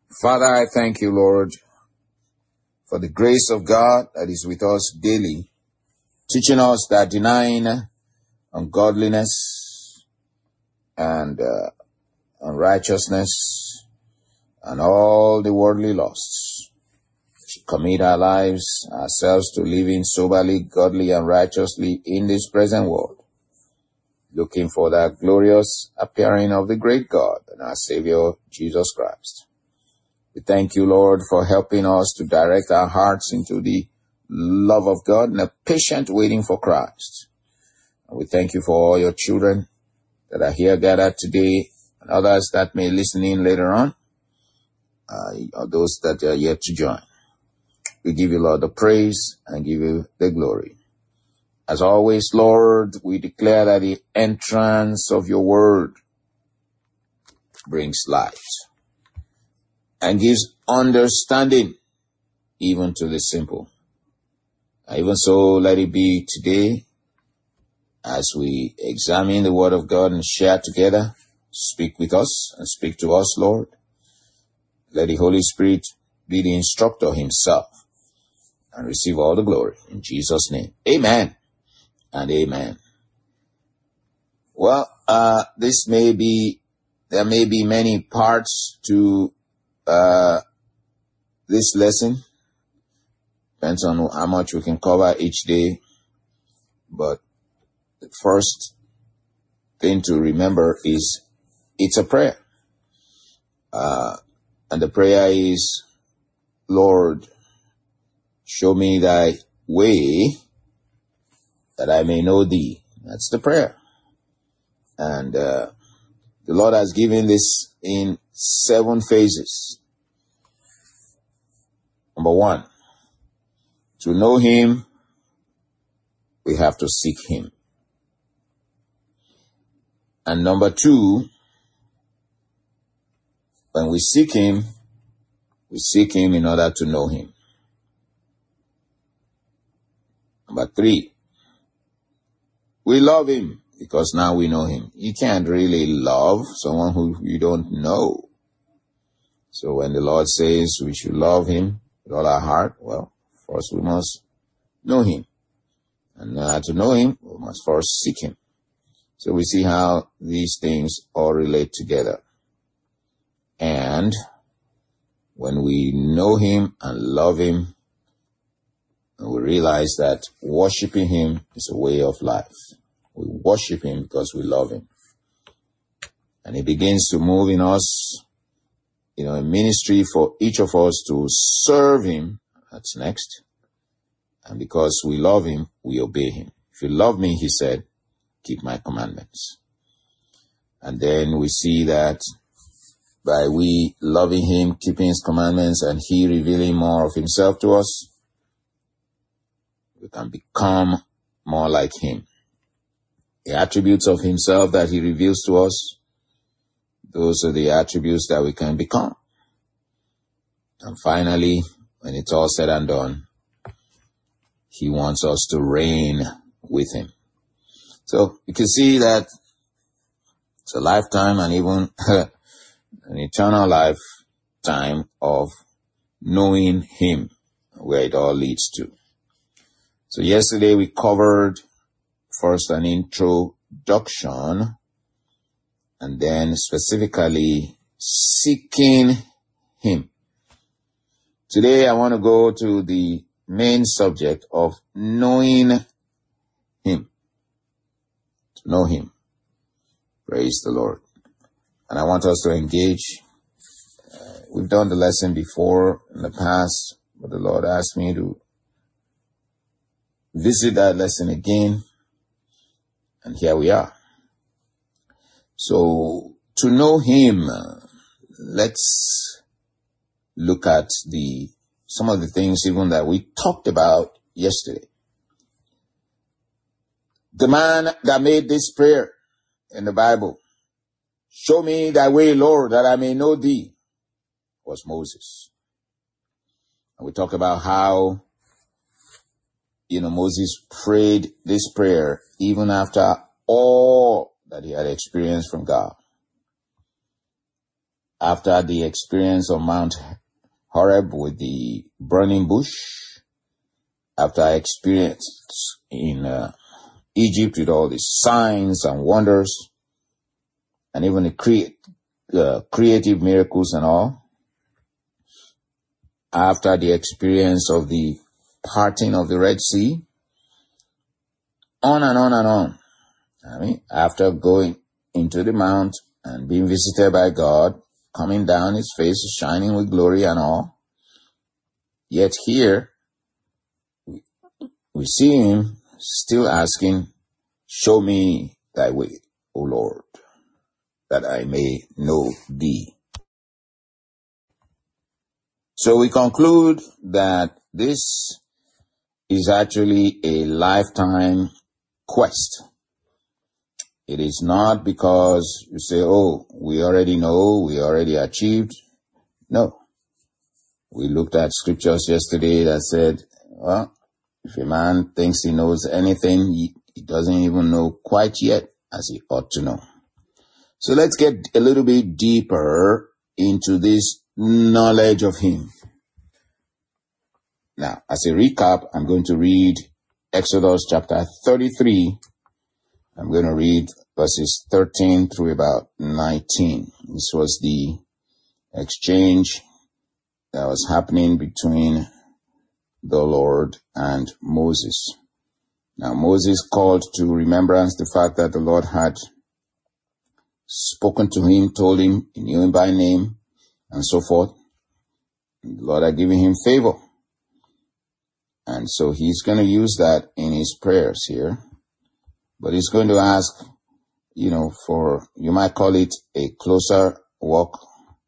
Father, I thank you, Lord, for the grace of God that is with us daily, teaching us that denying ungodliness and unrighteousness and all the worldly lusts, we should commit our lives, ourselves to living soberly, godly, and righteously in this present world, looking for that glorious appearing of the great God and our Savior, Jesus Christ. We thank you, Lord, for helping us to direct our hearts into the love of God and a patient waiting for Christ. And we thank you for all your children that are here gathered today and others that may listen in later on, or those that are yet to join. We give you, Lord, the praise and give you the glory. As always, Lord, we declare that the entrance of your word brings light and gives understanding even to the simple. Even so, let it be today as we examine the word of God and share together. Speak with us and speak to us, Lord. Let the Holy Spirit be the instructor himself and receive all the glory. In Jesus' name, amen and amen. Well, there may be many parts to this lesson. Depends on how much we can cover each day. But the first thing to remember is it's a prayer. And the prayer is, Lord, show me thy way that I may know thee. That's the prayer. And the Lord has given this in 7 phases. Number 1, to know him, we have to seek him. And number 2, when we seek him in order to know him. Number 3, we love him because now we know him. You can't really love someone who you don't know. So when the Lord says we should love him with all our heart, well, first we must know him. And to know him, we must first seek him. So we see how these things all relate together. And when we know him and love him, we realize that worshiping him is a way of life. We worship him because we love him. And he begins to move in us, a ministry for each of us to serve him. That's next. And because we love him, we obey him. If you love me, he said, keep my commandments. And then we see that by we loving him, keeping his commandments, and he revealing more of himself to us, we can become more like him. The attributes of himself that he reveals to us, those are the attributes that we can become. And finally, when it's all said and done, he wants us to reign with him. So you can see that it's a lifetime and even an eternal lifetime of knowing him, where it all leads to. So yesterday we covered first an introduction and then specifically seeking him. Today I want to go to the main subject of knowing him. To know him. Praise the Lord. And I want us to engage. We've done the lesson before in the past, but the Lord asked me to visit that lesson again. And here we are. So, to know him, let's look at some of the things even that we talked about yesterday. The man that made this prayer in the Bible, show me thy way, Lord, that I may know thee, was Moses. And we talk about how, Moses prayed this prayer even after all that he had experienced from God. after the experience of Mount Horeb with the burning bush, after experience in Egypt with all the signs and wonders, and even the creative miracles and all, after the experience of the parting of the Red Sea, on and on and on. I mean, after going into the mount and being visited by God, coming down, his face is shining with glory and all. Yet here, we see him still asking, show me thy way, O Lord, that I may know thee. So we conclude that this is actually a lifetime quest. It is not because you say, oh, we already know, we already achieved. No. We looked at scriptures yesterday that said, well, if a man thinks he knows anything, he doesn't even know quite yet as he ought to know. So let's get a little bit deeper into this knowledge of him. Now, as a recap, I'm going to read Exodus chapter 33. I'm going to read verses 13 through about 19. This was the exchange that was happening between the Lord and Moses. Now, Moses called to remembrance the fact that the Lord had spoken to him, told him, he knew him by name, and so forth. The Lord had given him favor. And so he's going to use that in his prayers here. But he's going to ask, for, you might call it a closer walk,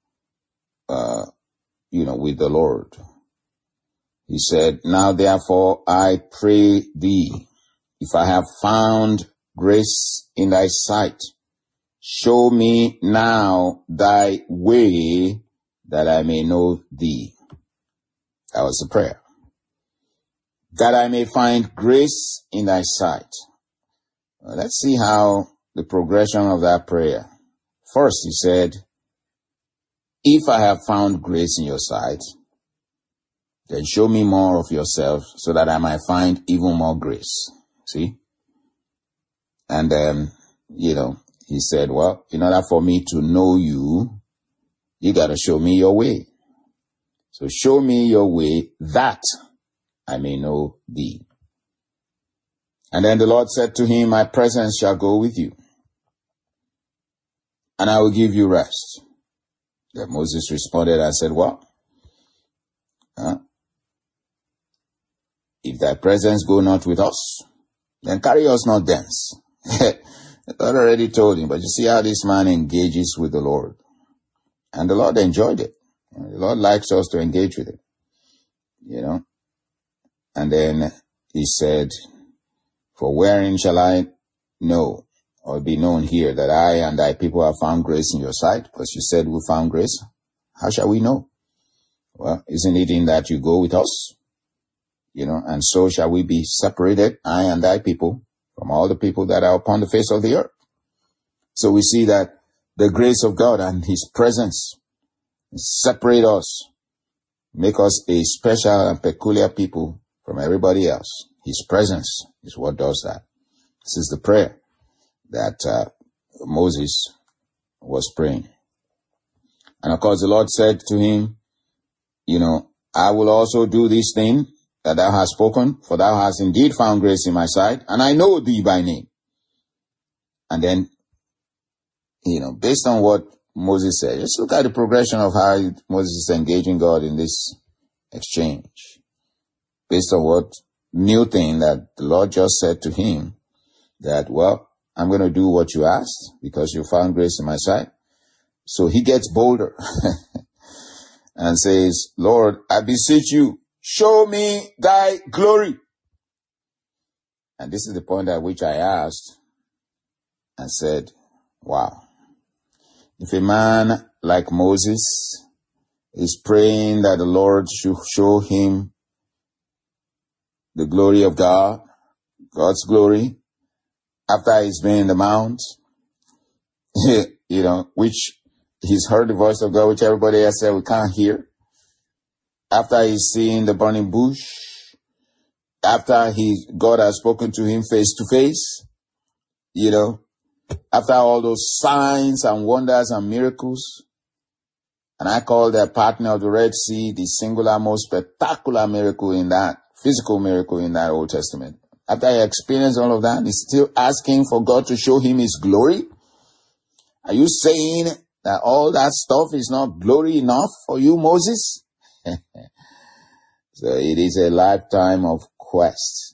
with the Lord. He said, now therefore I pray thee, if I have found grace in thy sight, show me now thy way that I may know thee. That was the prayer. That I may find grace in thy sight. Well, let's see how the progression of that prayer. First, he said, if I have found grace in your sight, then show me more of yourself so that I might find even more grace. See? And then, he said, well, in order for me to know you, you got to show me your way. So show me your way that I may know thee. And then the Lord said to him, my presence shall go with you, and I will give you rest. Then Moses responded and said, what? If thy presence go not with us, then carry us not thence. God already told him, but you see how this man engages with the Lord. And the Lord enjoyed it. The Lord likes us to engage with him, And then he said, for wherein shall I know or be known here that I and thy people have found grace in your sight? Because you said we found grace. How shall we know? Well, isn't it in that you go with us? And so shall we be separated, I and thy people, from all the people that are upon the face of the earth. So we see that the grace of God and his presence separate us, make us a special and peculiar people from everybody else. His presence is what does that. This is the prayer that Moses was praying. And of course the Lord said to him, I will also do this thing that thou hast spoken, for thou hast indeed found grace in my sight, and I know thee by name. And then, based on what Moses said, just look at the progression of how Moses is engaging God in this exchange. Based on what new thing that the Lord just said to him, that, well, I'm going to do what you asked because you found grace in my sight. So he gets bolder and says, Lord, I beseech you, show me thy glory. And this is the point at which I asked and said, wow, if a man like Moses is praying that the Lord should show him the glory of God, God's glory, after he's been in the mount, which he's heard the voice of God, which everybody else said we can't hear. After he's seen the burning bush, after God has spoken to him face to face, after all those signs and wonders and miracles, and I call the parting of the Red Sea the singular most spectacular miracle in that, physical miracle in that Old Testament. After he experienced all of that, he's still asking for God to show him his glory. Are you saying that all that stuff is not glory enough for you, Moses? So it is a lifetime of quest,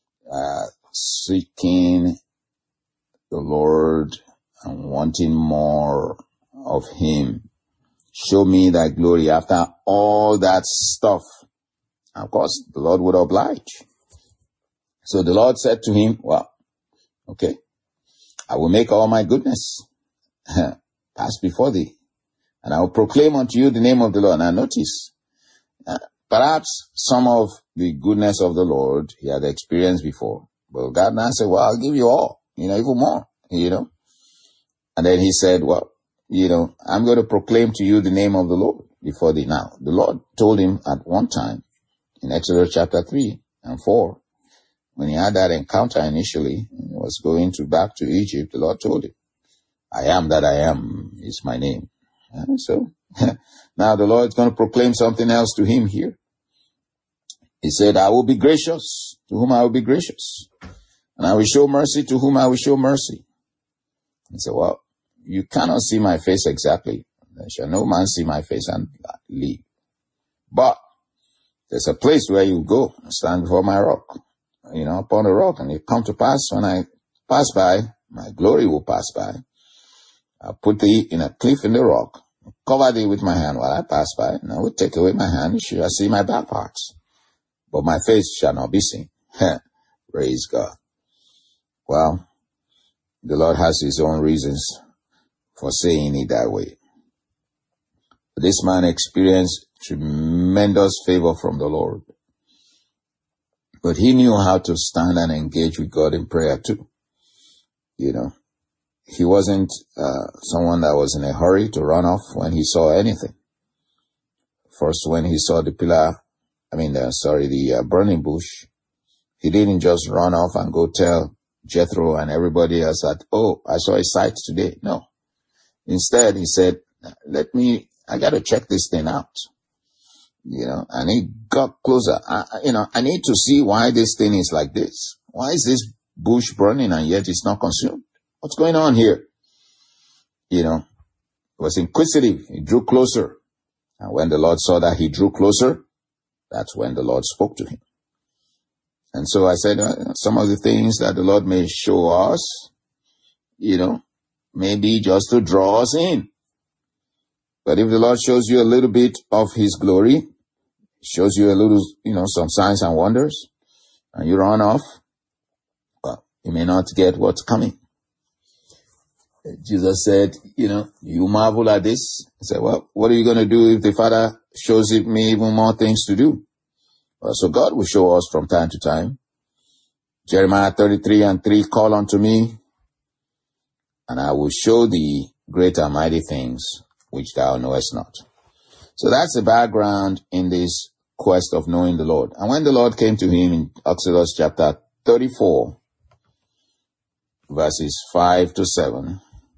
seeking the Lord and wanting more of him. Show me that glory after all that stuff. Of course, the Lord would oblige. So the Lord said to him, well, okay, I will make all my goodness pass before thee, and I will proclaim unto you the name of the Lord. Now notice, perhaps some of the goodness of the Lord he had experienced before. But God now said, well, I'll give you all, even more, And then he said, well, I'm going to proclaim to you the name of the Lord before thee. Now, the Lord told him at one time in Exodus chapter 3 and 4, when he had that encounter initially, and he was going back to Egypt, the Lord told him, I am that I am is my name. And so now the Lord is going to proclaim something else to him here. He said, I will be gracious to whom I will be gracious, and I will show mercy to whom I will show mercy. He said, well, you cannot see my face exactly. There shall no man see my face and live. But there's a place where you go and stand before my rock, upon the rock. And it come to pass when I pass by, my glory will pass by. I'll put thee in a cliff in the rock, cover thee with my hand while I pass by, and I will take away my hand, you shall see my back parts. But my face shall not be seen. Praise God. Well, the Lord has his own reasons for saying it that way. This man experienced tremendous favor from the Lord. But he knew how to stand and engage with God in prayer too. He wasn't someone that was in a hurry to run off when he saw anything. First, when he saw the burning bush, he didn't just run off and go tell Jethro and everybody else that, oh, I saw a sight today. No. Instead, he said, I got to check this thing out. And he got closer. I need to see why this thing is like this. Why is this bush burning and yet it's not consumed? What's going on here? He was inquisitive. He drew closer. And when the Lord saw that he drew closer, that's when the Lord spoke to him. And so I said, some of the things that the Lord may show us, maybe just to draw us in. But if the Lord shows you a little bit of his glory, shows you a little, some signs and wonders, and you run off, well, you may not get what's coming. Jesus said, you marvel at this. I said, well, what are you going to do if the Father shows me even more things to do? Well, so God will show us from time to time. Jeremiah 33 and 3, call unto me, and I will show thee great and mighty things which thou knowest not. So that's the background in this quest of knowing the Lord. And when the Lord came to him in Exodus chapter 34, verses 5 to 7,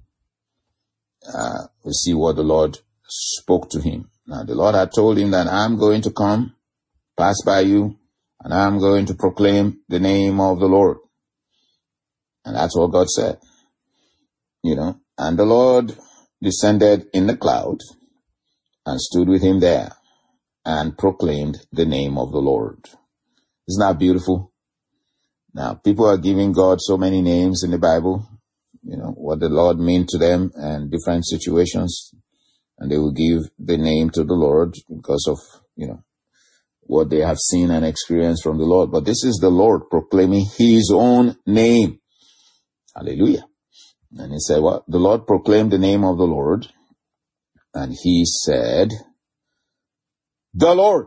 we see what the Lord spoke to him. Now, the Lord had told him that I'm going to come, pass by you, and I'm going to proclaim the name of the Lord. And that's what God said. And the Lord descended in the cloud and stood with him there and proclaimed the name of the Lord. Isn't that beautiful? Now, people are giving God so many names in the Bible, what the Lord meant to them and different situations. And they will give the name to the Lord because of, what they have seen and experienced from the Lord. But this is the Lord proclaiming his own name. Hallelujah. And he said, well, the Lord proclaimed the name of the Lord. And he said, the Lord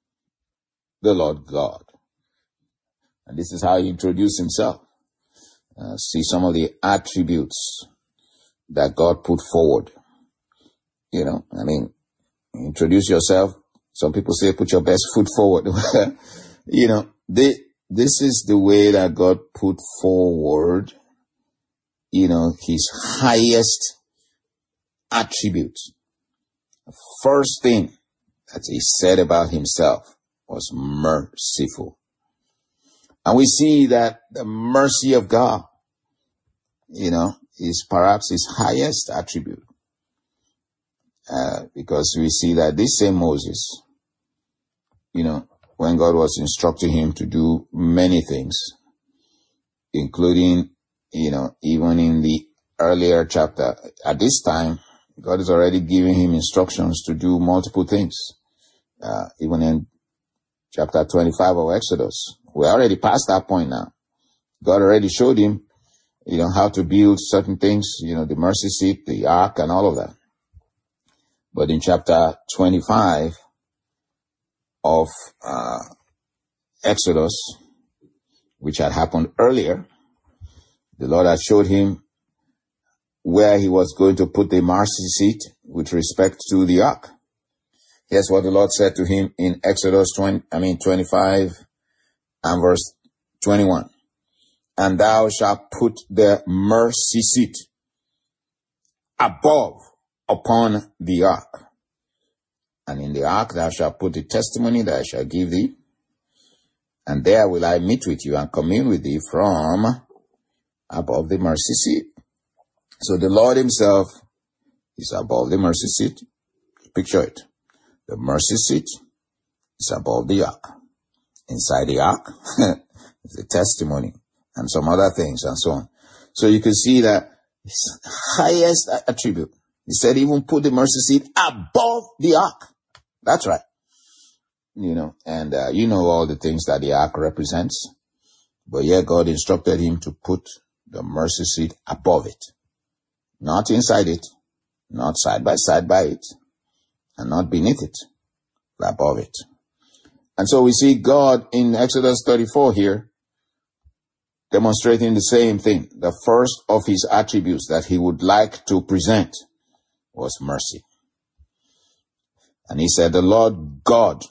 God. And this is how he introduced himself. See some of the attributes that God put forward. Introduce yourself. Some people say put your best foot forward. This is the way that God put forward, his highest attribute. The first thing that he said about himself was merciful. And we see that the mercy of God, is perhaps his highest attribute. Because we see that this same Moses, when God was instructing him to do many things, including, even in the earlier chapter, at this time, God is already giving him instructions to do multiple things. Even in chapter 25 of Exodus, we're already past that point now. God already showed him, how to build certain things, the mercy seat, the ark, and all of that. But in chapter 25 of Exodus, which had happened earlier, the Lord had showed him where he was going to put the mercy seat with respect to the ark. Here's what the Lord said to him in Exodus 25 and verse 21. And thou shalt put the mercy seat above upon the ark. And in the ark thou shalt put the testimony that I shall give thee. And there will I meet with you and commune with thee from above the mercy seat. So the Lord himself is above the mercy seat. Picture it. The mercy seat is above the ark. Inside the ark is the testimony and some other things and so on. So you can see that his highest attribute, he said even put the mercy seat above the ark. That's right. And all the things that the ark represents. But yet God instructed him to put the mercy seat above it. Not inside it, not side by it, and not beneath it, but above it. And so we see God in Exodus 34 here demonstrating the same thing. The first of his attributes that he would like to present was mercy. And he said, the Lord God,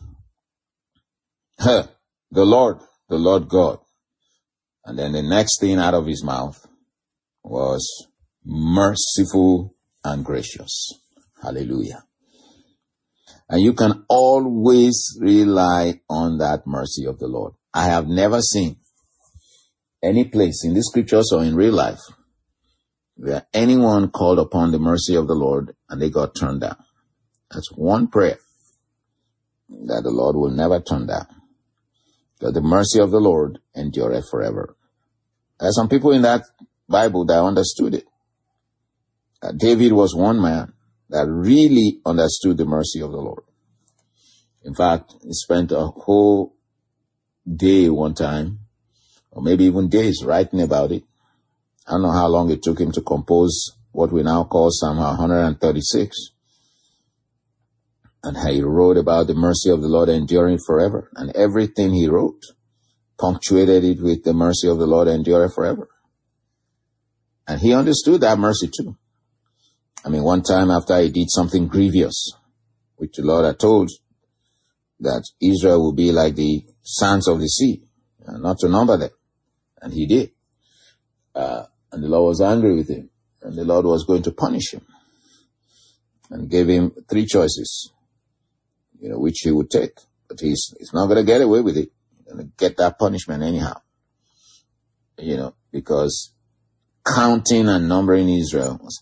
the Lord God. And then the next thing out of his mouth was merciful and gracious. Hallelujah. And you can always rely on that mercy of the Lord. I have never seen any place in the scriptures or in real life where anyone called upon the mercy of the Lord and they got turned down. That's one prayer that the Lord will never turn down. Because the mercy of the Lord endureth forever. There are some people in that Bible that understood it. David was one man that really understood the mercy of the Lord. In fact, he spent a whole day one time, or maybe even days, writing about it. I don't know how long it took him to compose what we now call Psalm 136. And he wrote about the mercy of the Lord enduring forever. And everything he wrote punctuated it with the mercy of the Lord enduring forever. And he understood that mercy too. One time after he did something grievous, which the Lord had told that Israel would be like the sands of the sea, not to number them. And he did. And the Lord was angry with him. And the Lord was going to punish him. And gave him three choices, which he would take. But he's not going to get away with it. He's going to get that punishment anyhow. Because counting and numbering Israel was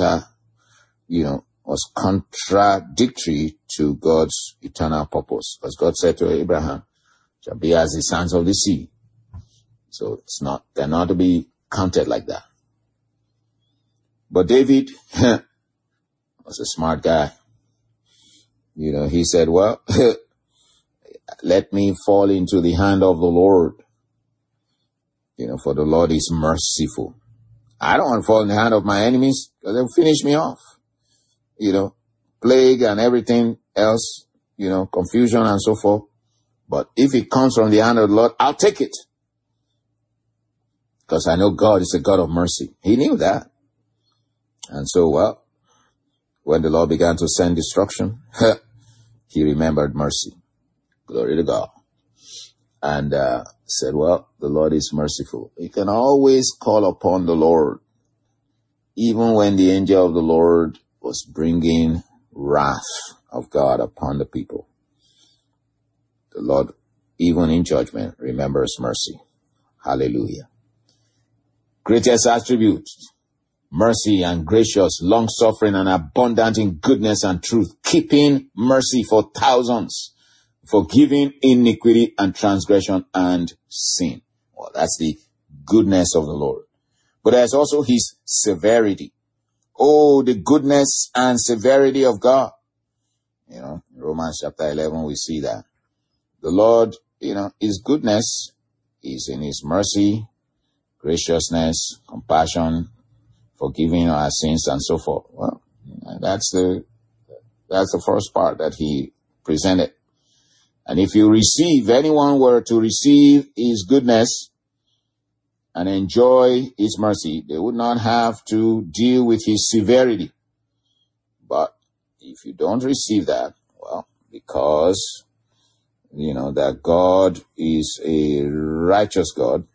was contradictory to God's eternal purpose. Because God said to Abraham, shall be as the sands of the sea. So they're not to be counted like that. But David was a smart guy. He said, well, let me fall into the hand of the Lord. For the Lord is merciful. I don't want to fall in the hand of my enemies because they'll finish me off. Plague and everything else, confusion and so forth. But if it comes from the hand of the Lord, I'll take it. Because I know God is a God of mercy. He knew that. And so, when the Lord began to send destruction, he remembered mercy. Glory to God. And said, well, the Lord is merciful. You can always call upon the Lord, even when the angel of the Lord was bringing wrath of God upon the people. The Lord, even in judgment, remembers mercy. Hallelujah. Greatest attributes, mercy and gracious, long-suffering and abundant in goodness and truth, keeping mercy for thousands, forgiving iniquity and transgression and sin. Well, that's the goodness of the Lord. But there's also his severity. Oh, the goodness and severity of God. In Romans chapter 11, we see that. The Lord, his goodness is in his mercy, graciousness, compassion, forgiving our sins and so forth. Well, that's the first part that he presented. And if anyone were to receive his goodness and enjoy his mercy, they would not have to deal with his severity. But if you don't receive that, well, because, that God is a righteous God,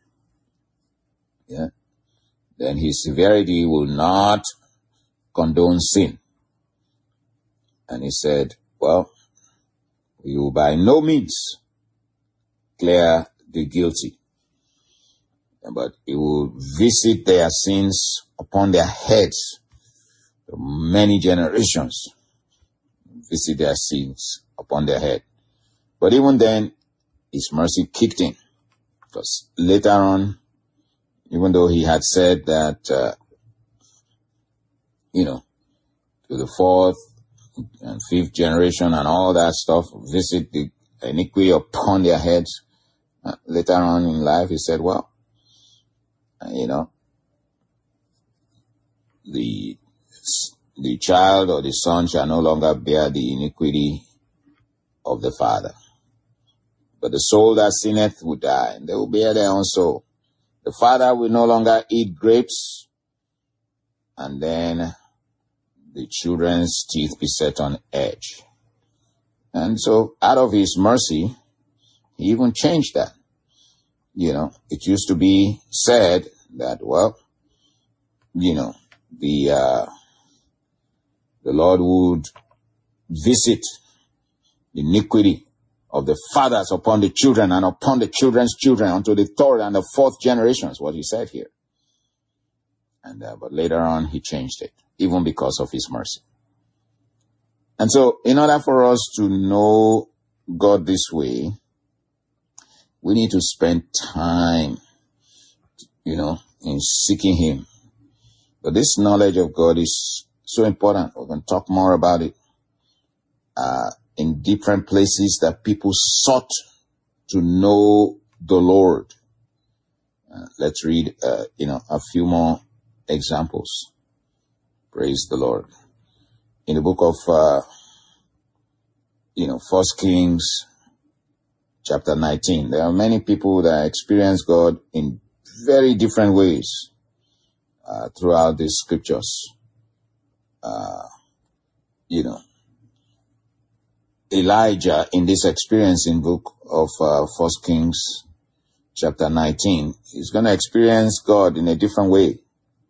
then his severity will not condone sin. And he said, well, we will by no means clear the guilty, but he will visit their sins upon their heads for many generations. Visit their sins upon their head. But even then, his mercy kicked in. Because later on, even though he had said that, to the fourth and fifth generation and all that stuff, visit the iniquity upon their heads. Later on in life, he said, well, the child or the son shall no longer bear the iniquity of the father. But the soul that sinneth will die, and they will bear their own soul. The father will no longer eat grapes, and then the children's teeth be set on edge. And so out of his mercy, he even changed that. It used to be said that, well, the Lord would visit the iniquity of the fathers upon the children and upon the children's children unto the third and the fourth generations, what he said here. And but later on, he changed it, even because of his mercy. And so, in order for us to know God this way, we need to spend time, in seeking him. But this knowledge of God is so important. We're going to talk more about it in different places that people sought to know the Lord. Let's read, a few more examples. Praise the Lord. In the book of, 1 Kings chapter 19, there are many people that experience God in very different ways throughout the scriptures. Elijah, in this experience in book of 1 Kings chapter 19, is going to experience God in a different way.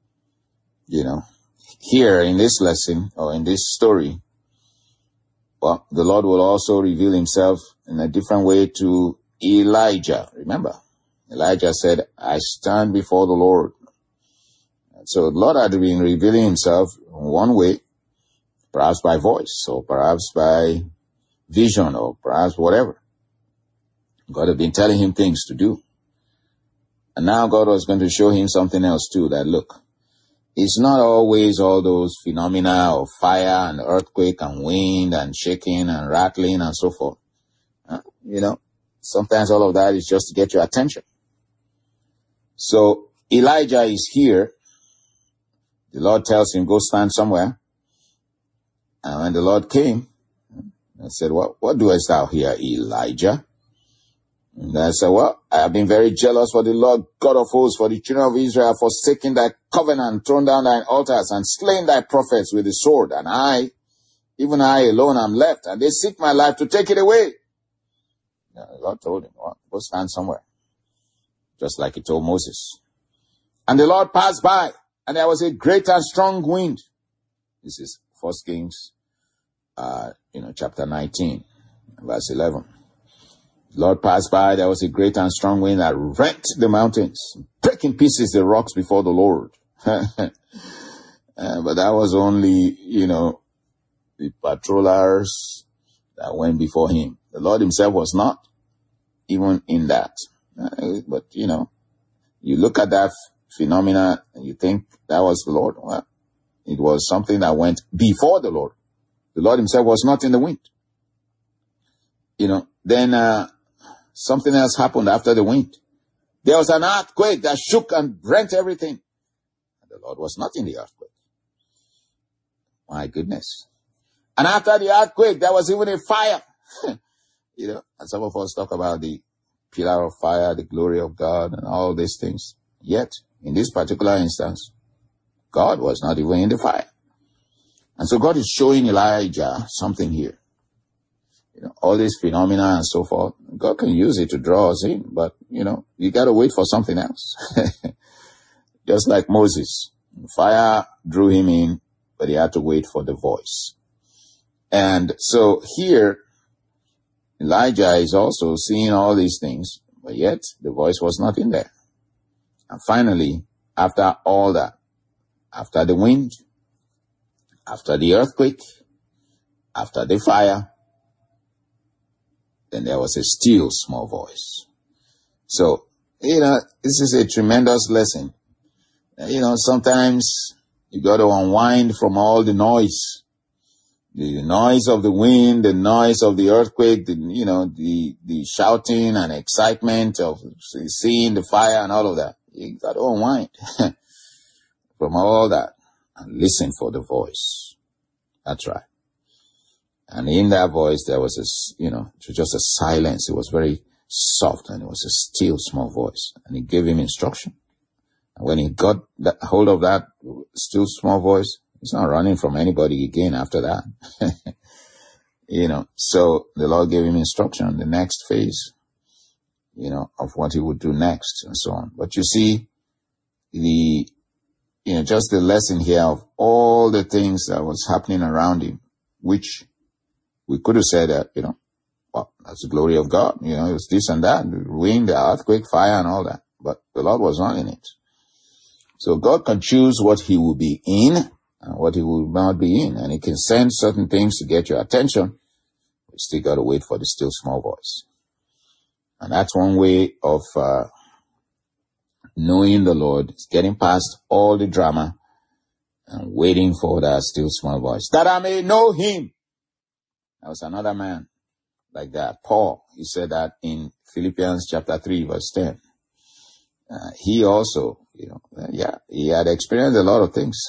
Here in this lesson or in this story, well, the Lord will also reveal himself in a different way to Elijah. Remember, Elijah said, I stand before the Lord. And so the Lord had been revealing himself in one way, perhaps by voice, or perhaps by vision, or perhaps whatever. God had been telling him things to do. And now God was going to show him something else too, that look, it's not always all those phenomena of fire and earthquake and wind and shaking and rattling and so forth. Sometimes all of that is just to get your attention. So Elijah is here. The Lord tells him, go stand somewhere. And when the Lord came, I said, what doest thou here, Elijah? And I said, well, I have been very jealous for the Lord God of hosts, for the children of Israel, forsaking thy covenant, thrown down thine altars, and slain thy prophets with the sword. And I, even I alone, am left, and they seek my life to take it away. Yeah, the Lord told him, well, go stand somewhere. Just like he told Moses. And the Lord passed by, and there was a great and strong wind. This is 1 Kings, chapter 19, verse 11. The Lord passed by, there was a great and strong wind that rent the mountains, break in pieces the rocks before the Lord. But that was only, the patrollers that went before him. The Lord himself was not even in that. But, you look at that phenomena and you think that was the Lord. Well, it was something that went before the Lord. The Lord himself was not in the wind. Then something else happened after the wind. There was an earthquake that shook and rent everything. The Lord was not in the earthquake. My goodness. And after the earthquake, there was even a fire. And some of us talk about the pillar of fire, the glory of God, and all these things. Yet, in this particular instance, God was not even in the fire. And so God is showing Elijah something here. All these phenomena and so forth, God can use it to draw us in, but, you got to wait for something else. Just like Moses. Fire drew him in, but he had to wait for the voice. And so here, Elijah is also seeing all these things, but yet the voice was not in there. And finally, after all that, after the wind, after the earthquake, after the fire, then there was a still small voice. So, this is a tremendous lesson. Sometimes you got to unwind from all the noise. The noise of the wind, the noise of the earthquake, the shouting and excitement of seeing the fire and all of that. You got to unwind from all that and listen for the voice. That's right. And in that voice, there was it was just a silence. It was very soft and it was a still small voice. And he gave him instruction. And when he got hold of that still small voice, he's not running from anybody again after that. So the Lord gave him instruction, the next phase, of what he would do next and so on. But you see, just the lesson here of all the things that was happening around him, which we could have said that, well, that's the glory of God. It was this and that, the wind, the earthquake, fire and all that. But the Lord was not in it. So God can choose what he will be in and what he will not be in. And he can send certain things to get your attention. We still got to wait for the still small voice. And that's one way of knowing the Lord, is getting past all the drama and waiting for that still small voice, that I may know him. There was another man like that, Paul. He said that in Philippians chapter 3, verse 10. He also, he had experienced a lot of things.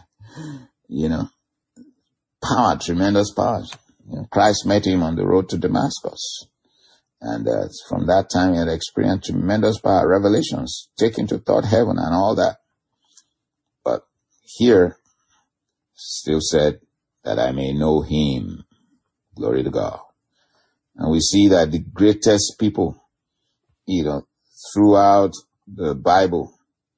Power, tremendous power. Christ met him on the road to Damascus. And from that time, he had experienced tremendous power, revelations, taken to third heaven and all that. But here, still said that I may know him. Glory to God. And we see that the greatest people, throughout the Bible,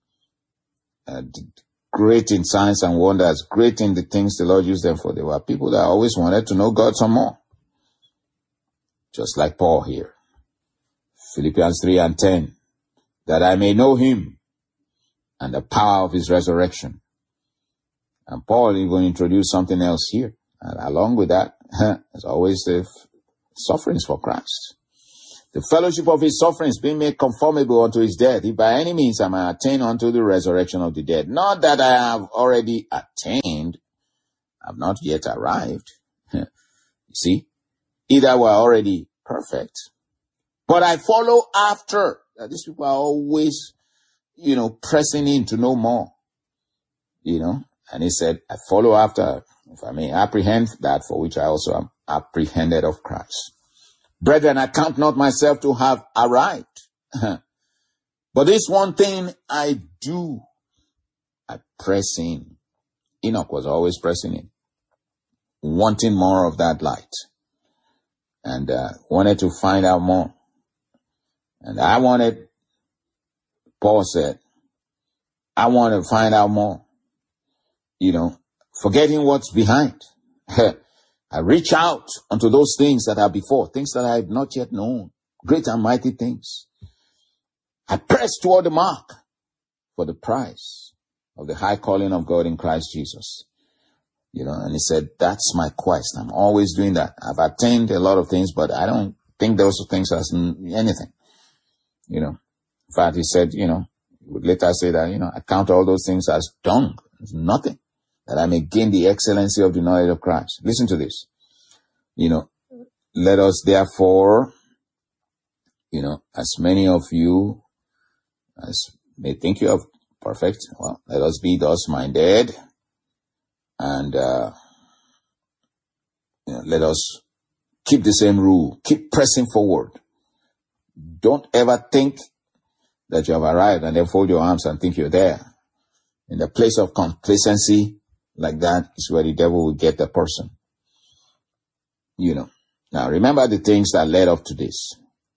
great in signs and wonders, great in the things the Lord used them for, they were people that always wanted to know God some more. Just like Paul here. Philippians 3 and 10. That I may know him and the power of his resurrection. And Paul even introduced something else here. And along with that, there's always the sufferings for Christ. The fellowship of his sufferings being made conformable unto his death, if by any means I may attain unto the resurrection of the dead. Not that I have already attained, I have not yet arrived. You see, either we're already perfect, but I follow after. These people are always, pressing in to know more, and he said, I follow after, if I may apprehend that for which I also am apprehended of Christ. Brethren, I count not myself to have arrived. But this one thing I do, I press in. Enoch was always pressing in, wanting more of that light, and wanted to find out more. And I wanted, Paul said, I want to find out more, forgetting what's behind. I reach out unto those things that are before, things that I have not yet known, great and mighty things. I press toward the mark for the prize of the high calling of God in Christ Jesus. And he said, that's my quest. I'm always doing that. I've attained a lot of things, but I don't think those things as anything. In fact, he said, he would later say that, I count all those things as dung. It's nothing, that I may gain the excellency of the knowledge of Christ. Listen to this. Let us therefore, as many of you as may think you are perfect, well, let us be thus minded, and let us keep the same rule, keep pressing forward. Don't ever think that you have arrived and then fold your arms and think you're there. In the place of complacency, like that is where the devil will get the person. Now remember the things that led up to this.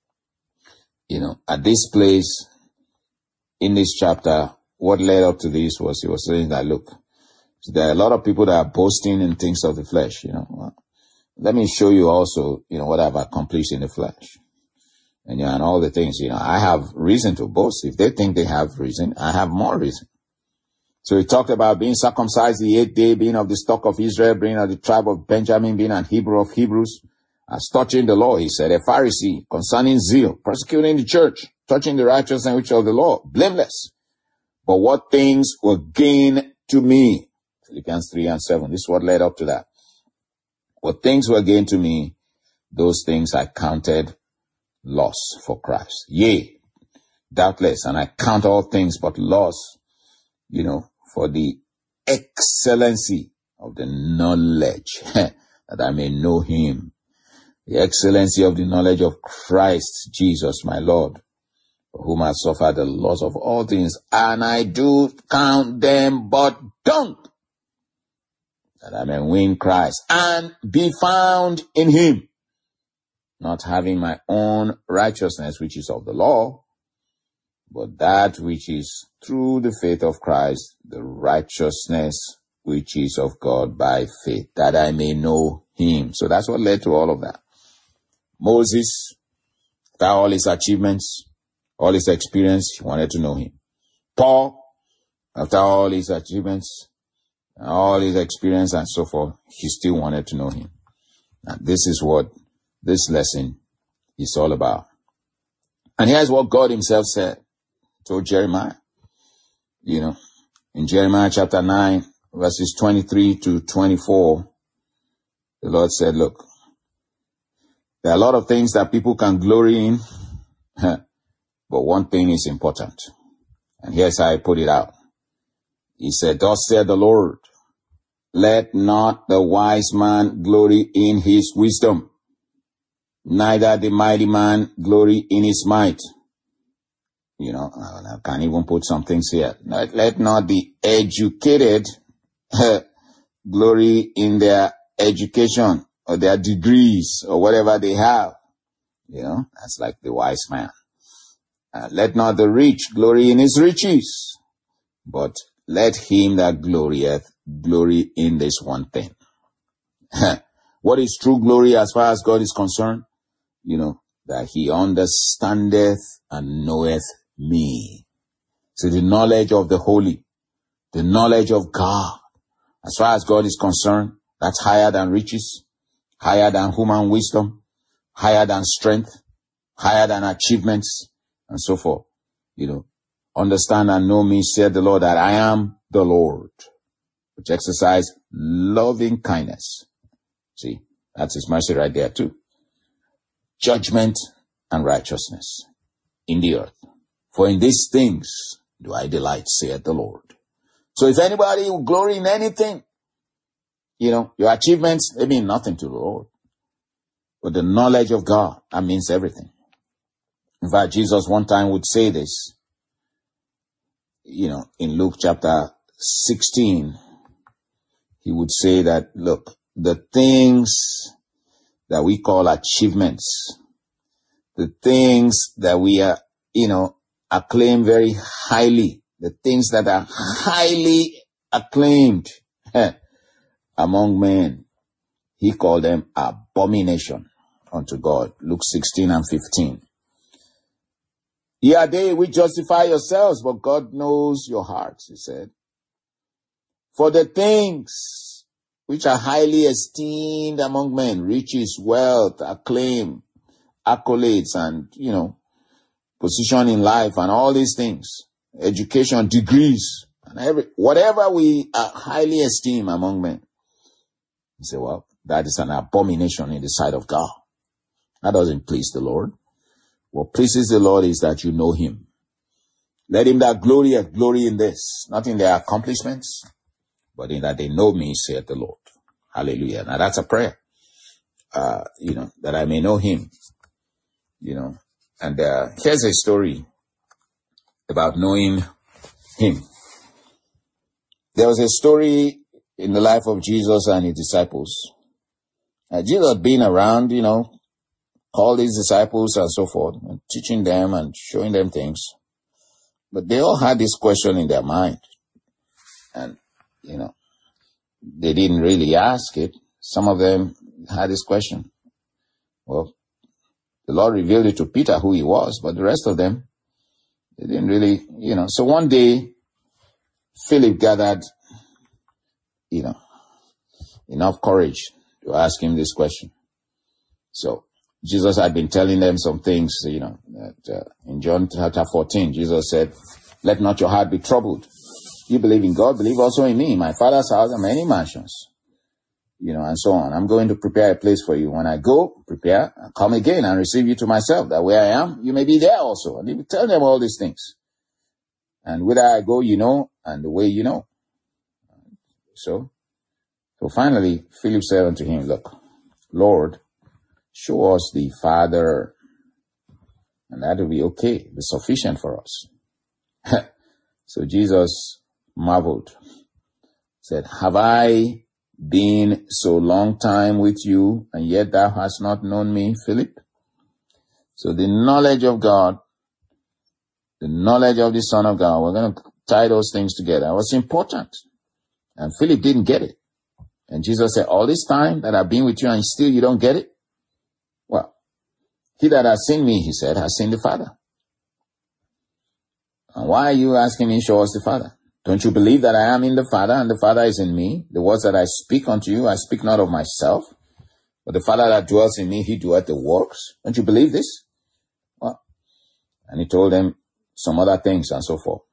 At this place, in this chapter, what led up to this was, he was saying that, look, there are a lot of people that are boasting in things of the flesh, Let me show you also, what I've accomplished in the flesh. And all the things, I have reason to boast. If they think they have reason, I have more reason. So he talked about being circumcised the 8th day, being of the stock of Israel, being of the tribe of Benjamin, being an Hebrew of Hebrews. As touching the law, he said, a Pharisee, concerning zeal, persecuting the church, touching the righteousness which of the law, blameless. But what things were gain to me? Philippians 3:7. This is what led up to that. What things were gain to me, those things I counted loss for Christ. Yea, doubtless, and I count all things but loss, for the excellency of the knowledge, that I may know him. The excellency of the knowledge of Christ Jesus, my Lord, for whom I suffered the loss of all things, and I do count them but dung, that I may win Christ and be found in him, not having my own righteousness, which is of the law, but that which is through the faith of Christ, the righteousness which is of God by faith, that I may know him. So that's what led to all of that. Moses, after all his achievements, all his experience, he wanted to know him. Paul, after all his achievements, all his experience and so forth, he still wanted to know him. And this is what this lesson is all about. And here's what God himself said to Jeremiah. In Jeremiah chapter 9, verses 23 to 24, the Lord said, look, there are a lot of things that people can glory in, but one thing is important. And here's how I put it out. He said, thus said the Lord, let not the wise man glory in his wisdom, neither the mighty man glory in his might. I can even put some things here. Let not the educated glory in their education or their degrees or whatever they have. That's like the wise man. Let not the rich glory in his riches, but let him that glorieth glory in this one thing. What is true glory as far as God is concerned? That he understandeth and knoweth me. So the knowledge of the holy, the knowledge of God, as far as God is concerned, that's higher than riches, higher than human wisdom, higher than strength, higher than achievements, and so forth. Understand and know me, said the Lord, that I am the Lord, which exercise loving kindness. See, that's his mercy right there too. Judgment and righteousness in the earth. For in these things do I delight, saith the Lord. So if anybody will glory in anything, your achievements, they mean nothing to the Lord. But the knowledge of God, that means everything. In fact, Jesus one time would say this, in Luke chapter 16, he would say that, look, the things that we call achievements, the things that we are, acclaim very highly, the things that are highly acclaimed among men, he called them abomination unto God. Luke 16 and 15. Ye are they which justify yourselves, but God knows your hearts, he said. For the things which are highly esteemed among men, riches, wealth, acclaim, accolades, and, position in life, and all these things, education, degrees, and whatever we are highly esteemed among men. You say, well, that is an abomination in the sight of God. That doesn't please the Lord. What pleases the Lord is that you know him. Let him that glory in this, not in their accomplishments, but in that they know me, saith the Lord. Hallelujah. Now that's a prayer, that I may know him, and here's a story about knowing him. There was a story in the life of Jesus and his disciples. Jesus being around, called his disciples and so forth, and teaching them and showing them things. But they all had this question in their mind. And, they didn't really ask it. Some of them had this question. Well, the Lord revealed it to Peter who he was, but the rest of them, they didn't really, So one day, Philip gathered, enough courage to ask him this question. So Jesus had been telling them some things, that in John chapter 14, Jesus said, let not your heart be troubled. You believe in God, believe also in me. My Father's house are many mansions, and so on. I'm going to prepare a place for you. When I go, prepare, and come again and receive you to myself, that where I am, you may be there also. And he would tell them all these things. And whither I go, and the way you know. So finally, Philip said unto him, look, Lord, show us the Father, and that will be okay, be sufficient for us. So Jesus marveled, said, have I been so long time with you, and yet thou hast not known me, Philip? So the knowledge of God, the knowledge of the Son of God, we're going to tie those things together. It was important. And Philip didn't get it. And Jesus said, all this time that I've been with you and still you don't get it? Well, he that has seen me, he said, has seen the Father. And why are you asking me, show us the Father? Don't you believe that I am in the Father and the Father is in me? The words that I speak unto you, I speak not of myself, but the Father that dwells in me, he doeth the works. Don't you believe this? Well, and he told them some other things and so forth.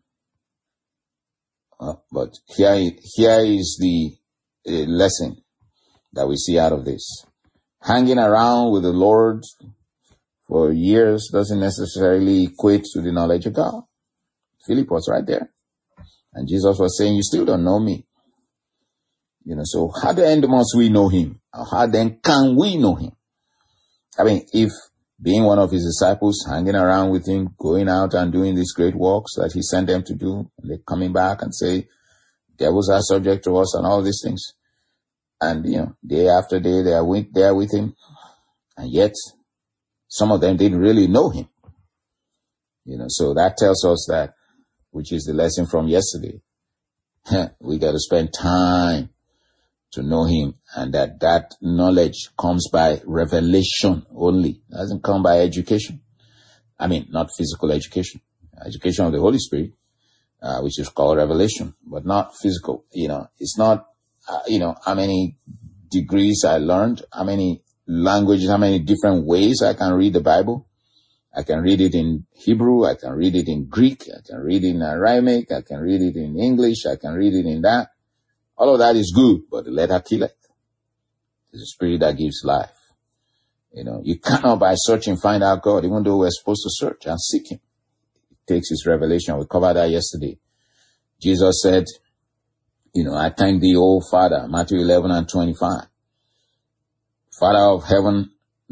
But here is the lesson that we see out of this. Hanging around with the Lord for years doesn't necessarily equate to the knowledge of God. Philip was right there. And Jesus was saying, you still don't know me. So how then must we know him? Or how then can we know him? I mean, if being one of his disciples, hanging around with him, going out and doing these great works that he sent them to do, and they're coming back and say, devils are subject to us and all these things. And, day after day, they are there with him. And yet, some of them didn't really know him. So that tells us that, which is the lesson from yesterday. We got to spend time to know him, and that knowledge comes by revelation only. It doesn't come by education. I mean, not physical education. Education of the Holy Spirit, which is called revelation, but not physical. It's not, how many degrees I learned, how many languages, how many different ways I can read the Bible. I can read it in Hebrew, I can read it in Greek, I can read it in Aramaic, I can read it in English, I can read it in that. All of that is good, but the letter killeth. It's the spirit that gives life. You cannot by searching find out God, even though we're supposed to search and seek him. It takes his revelation. We covered that yesterday. Jesus said, I thank thee, O Father, Matthew 11 and 25. Father of heaven,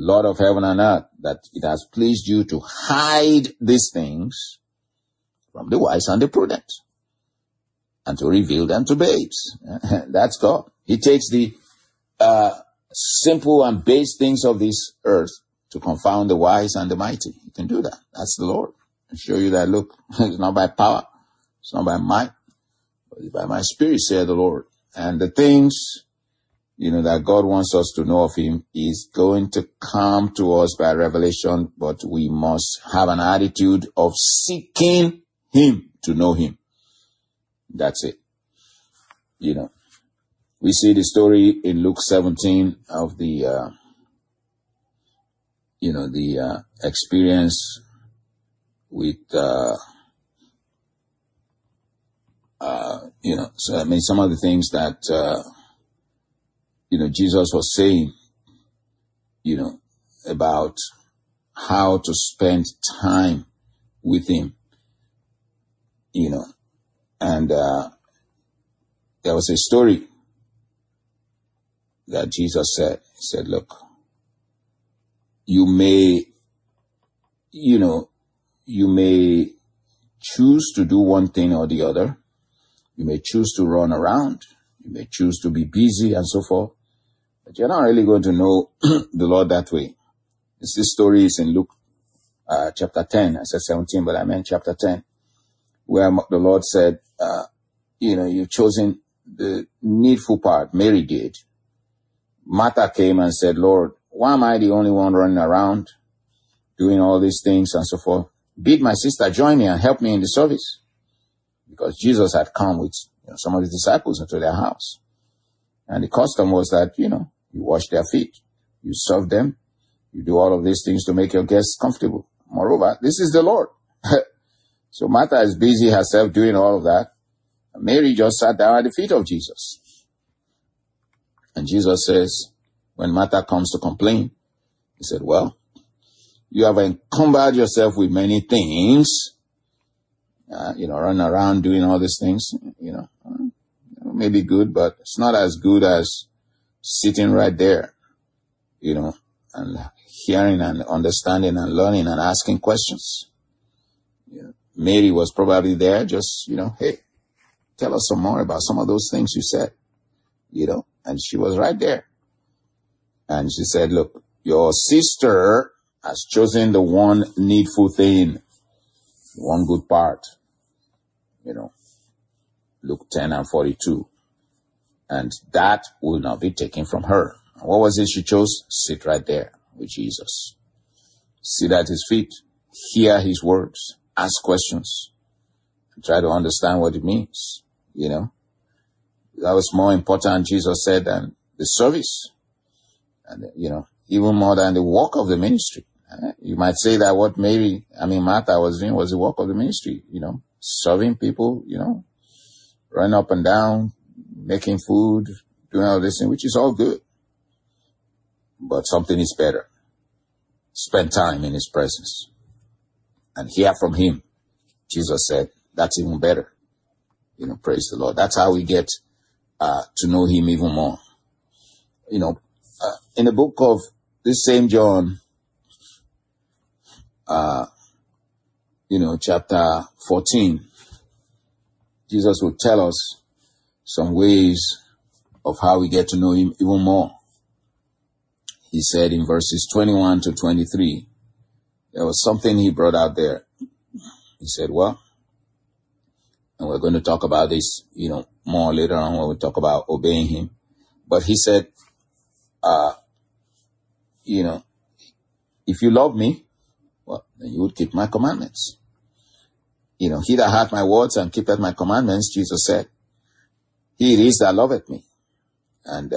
Lord of heaven and earth, that it has pleased you to hide these things from the wise and the prudent, and to reveal them to babes. That's God. He takes the simple and base things of this earth to confound the wise and the mighty. He can do that. That's the Lord. I'll show you that, look, it's not by power, it's not by might, but it's by my spirit, saith the Lord. And the things, that God wants us to know of him is going to come to us by revelation, but we must have an attitude of seeking him to know him. That's it. We see the story in Luke 17 of the experience with, some of the things that, Jesus was saying, about how to spend time with him, and there was a story that Jesus said. He said, look, you may choose to do one thing or the other. You may choose to run around. You may choose to be busy and so forth. But you're not really going to know the Lord that way. This story is in Luke chapter 10. I said 17, but I meant chapter 10, where the Lord said, you've chosen the needful part. Mary did. Martha came and said, Lord, why am I the only one running around doing all these things and so forth? Bid my sister join me and help me in the service. Because Jesus had come with some of his disciples into their house. And the custom was that, you wash their feet, you serve them, you do all of these things to make your guests comfortable. Moreover, this is the Lord. So Martha is busy herself doing all of that. Mary just sat down at the feet of Jesus. And Jesus says, when Martha comes to complain, he said, well, you have encumbered yourself with many things, running around doing all these things, may be good, but it's not as good as sitting right there, and hearing and understanding and learning and asking questions. Mary was probably there just, hey, tell us some more about some of those things you said, and she was right there. And she said, look, your sister has chosen the one needful thing, one good part, Luke 10 and 42. And that will not be taken from her. What was it she chose? Sit right there with Jesus. Sit at his feet, hear his words, ask questions, and try to understand what it means, That was more important, Jesus said, than the service. And, even more than the work of the ministry. You might say that what Martha was doing was the work of the ministry, serving people, running up and down, making food, doing all this thing, which is all good. But something is better. Spend time in his presence and hear from him. Jesus said, that's even better. Praise the Lord. That's how we get to know him even more. In the book of this same John, chapter 14, Jesus will tell us some ways of how we get to know him even more. He said in verses 21 to 23, there was something he brought out there. He said, well, and we're going to talk about this, more later on when we talk about obeying him. But he said, if you love me, well, then you would keep my commandments. He that hath my words and keepeth my commandments, Jesus said, he it is that loveth me. And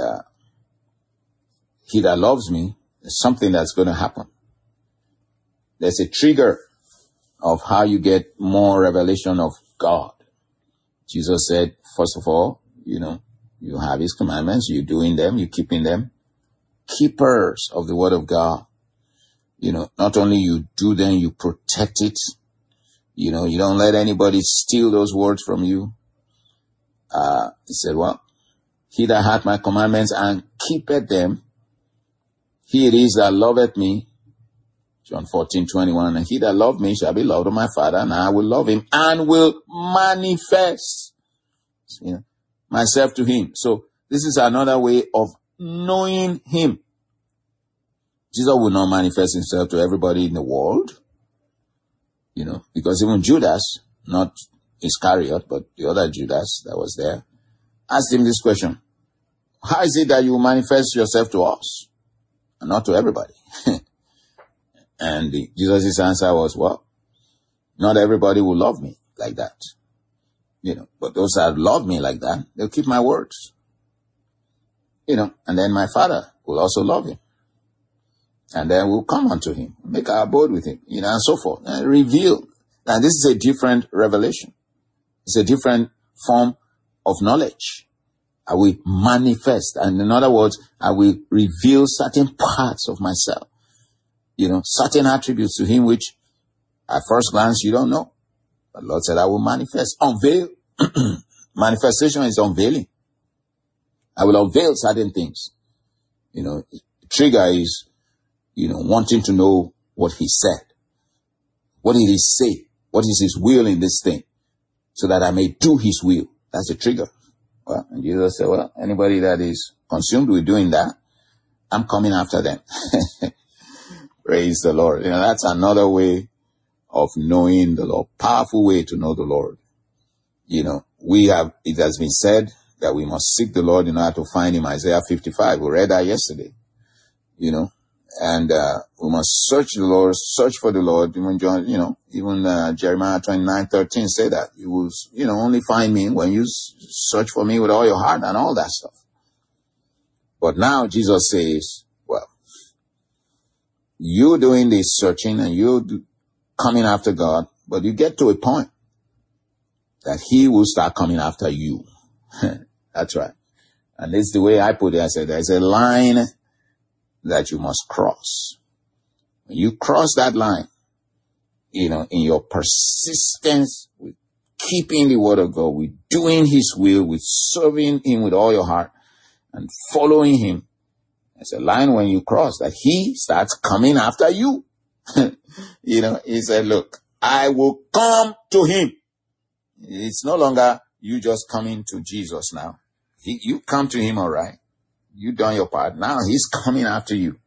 he that loves me, there's something that's going to happen. There's a trigger of how you get more revelation of God. Jesus said, first of all, you have his commandments, you're doing them, you're keeping them. Keepers of the word of God. Not only you do them, you protect it. You don't let anybody steal those words from you. He said, well, he that hath my commandments and keepeth them, He it is that loveth me, John 14:21, and he that loved me shall be loved of my Father, and I will love him and will manifest myself to him. So this is another way of knowing him. Jesus will not manifest himself to everybody in the world, because even Judas, not Iscariot, but the other Judas that was there, asked him this question: how is it that you manifest yourself to us and not to everybody? And Jesus' answer was, well, not everybody will love me like that. But those that love me like that, they'll keep my words. And then my Father will also love him. And then we'll come unto him, make our abode with him, and so forth. And reveal. And this is a different revelation. It's a different form of knowledge. I will manifest. And in other words, I will reveal certain parts of myself. Certain attributes to him which at first glance you don't know. But Lord said, I will manifest. Unveil. Manifestation is unveiling. I will unveil certain things. Trigger is, wanting to know what he said. What did he say? What is his will in this thing? So that I may do his will. That's a trigger. Well, and Jesus said, well, anybody that is consumed with doing that, I'm coming after them. Praise the Lord. That's another way of knowing the Lord. Powerful way to know the Lord. It has been said that we must seek the Lord in order to find him. Isaiah 55. We read that yesterday. And we must search the Lord, search for the Lord. Even Jeremiah 29:13 say that you will, only find me when you search for me with all your heart and all that stuff. But now Jesus says, well, you doing this searching and you coming after God, but you get to a point that he will start coming after you. That's right. And this is the way I put it. I said, there's a line that you must cross. When you cross that line, in your persistence with keeping the word of God, with doing his will, with serving him with all your heart and following him, there's a line when you cross that he starts coming after you. He said, look, I will come to him. It's no longer you just coming to Jesus now. You come to him, all right. You done your part. Now he's coming after you.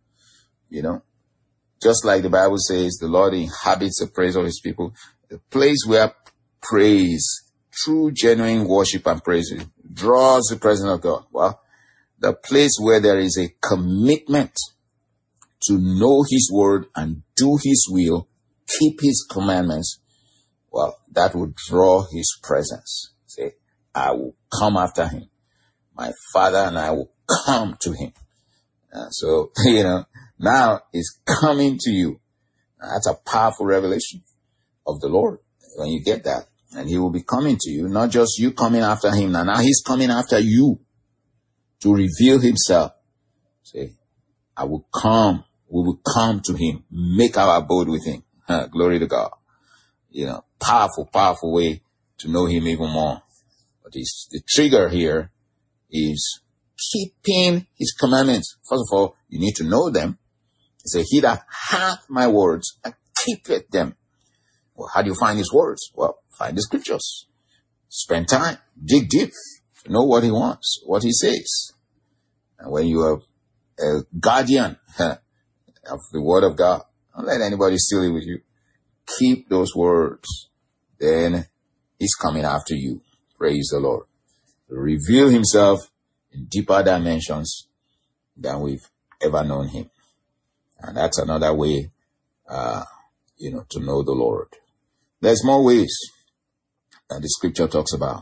Just like the Bible says, the Lord inhabits the praise of his people. The place where praise, true, genuine worship and praise draws the presence of God. Well, the place where there is a commitment to know his word and do his will, keep his commandments, well, that will draw his presence. Say, I will come after him. My Father and I will come to him. So, now it's coming to you. That's a powerful revelation of the Lord when you get that. And he will be coming to you, not just you coming after him. Now he's coming after you to reveal himself. Say, I will come. We will come to him. Make our abode with him. Glory to God. Powerful way to know him even more. But the trigger here is keeping his commandments. First of all, you need to know them. He said, he that hath my words and keepeth them. Well, how do you find his words? Well, find the scriptures. Spend time. Dig deep. Know what he wants, what he says. And when you are a guardian of the word of God, don't let anybody steal it with you. Keep those words. Then he's coming after you. Praise the Lord. Reveal himself in deeper dimensions than we've ever known him. And that's another way, to know the Lord. There's more ways that the scripture talks about.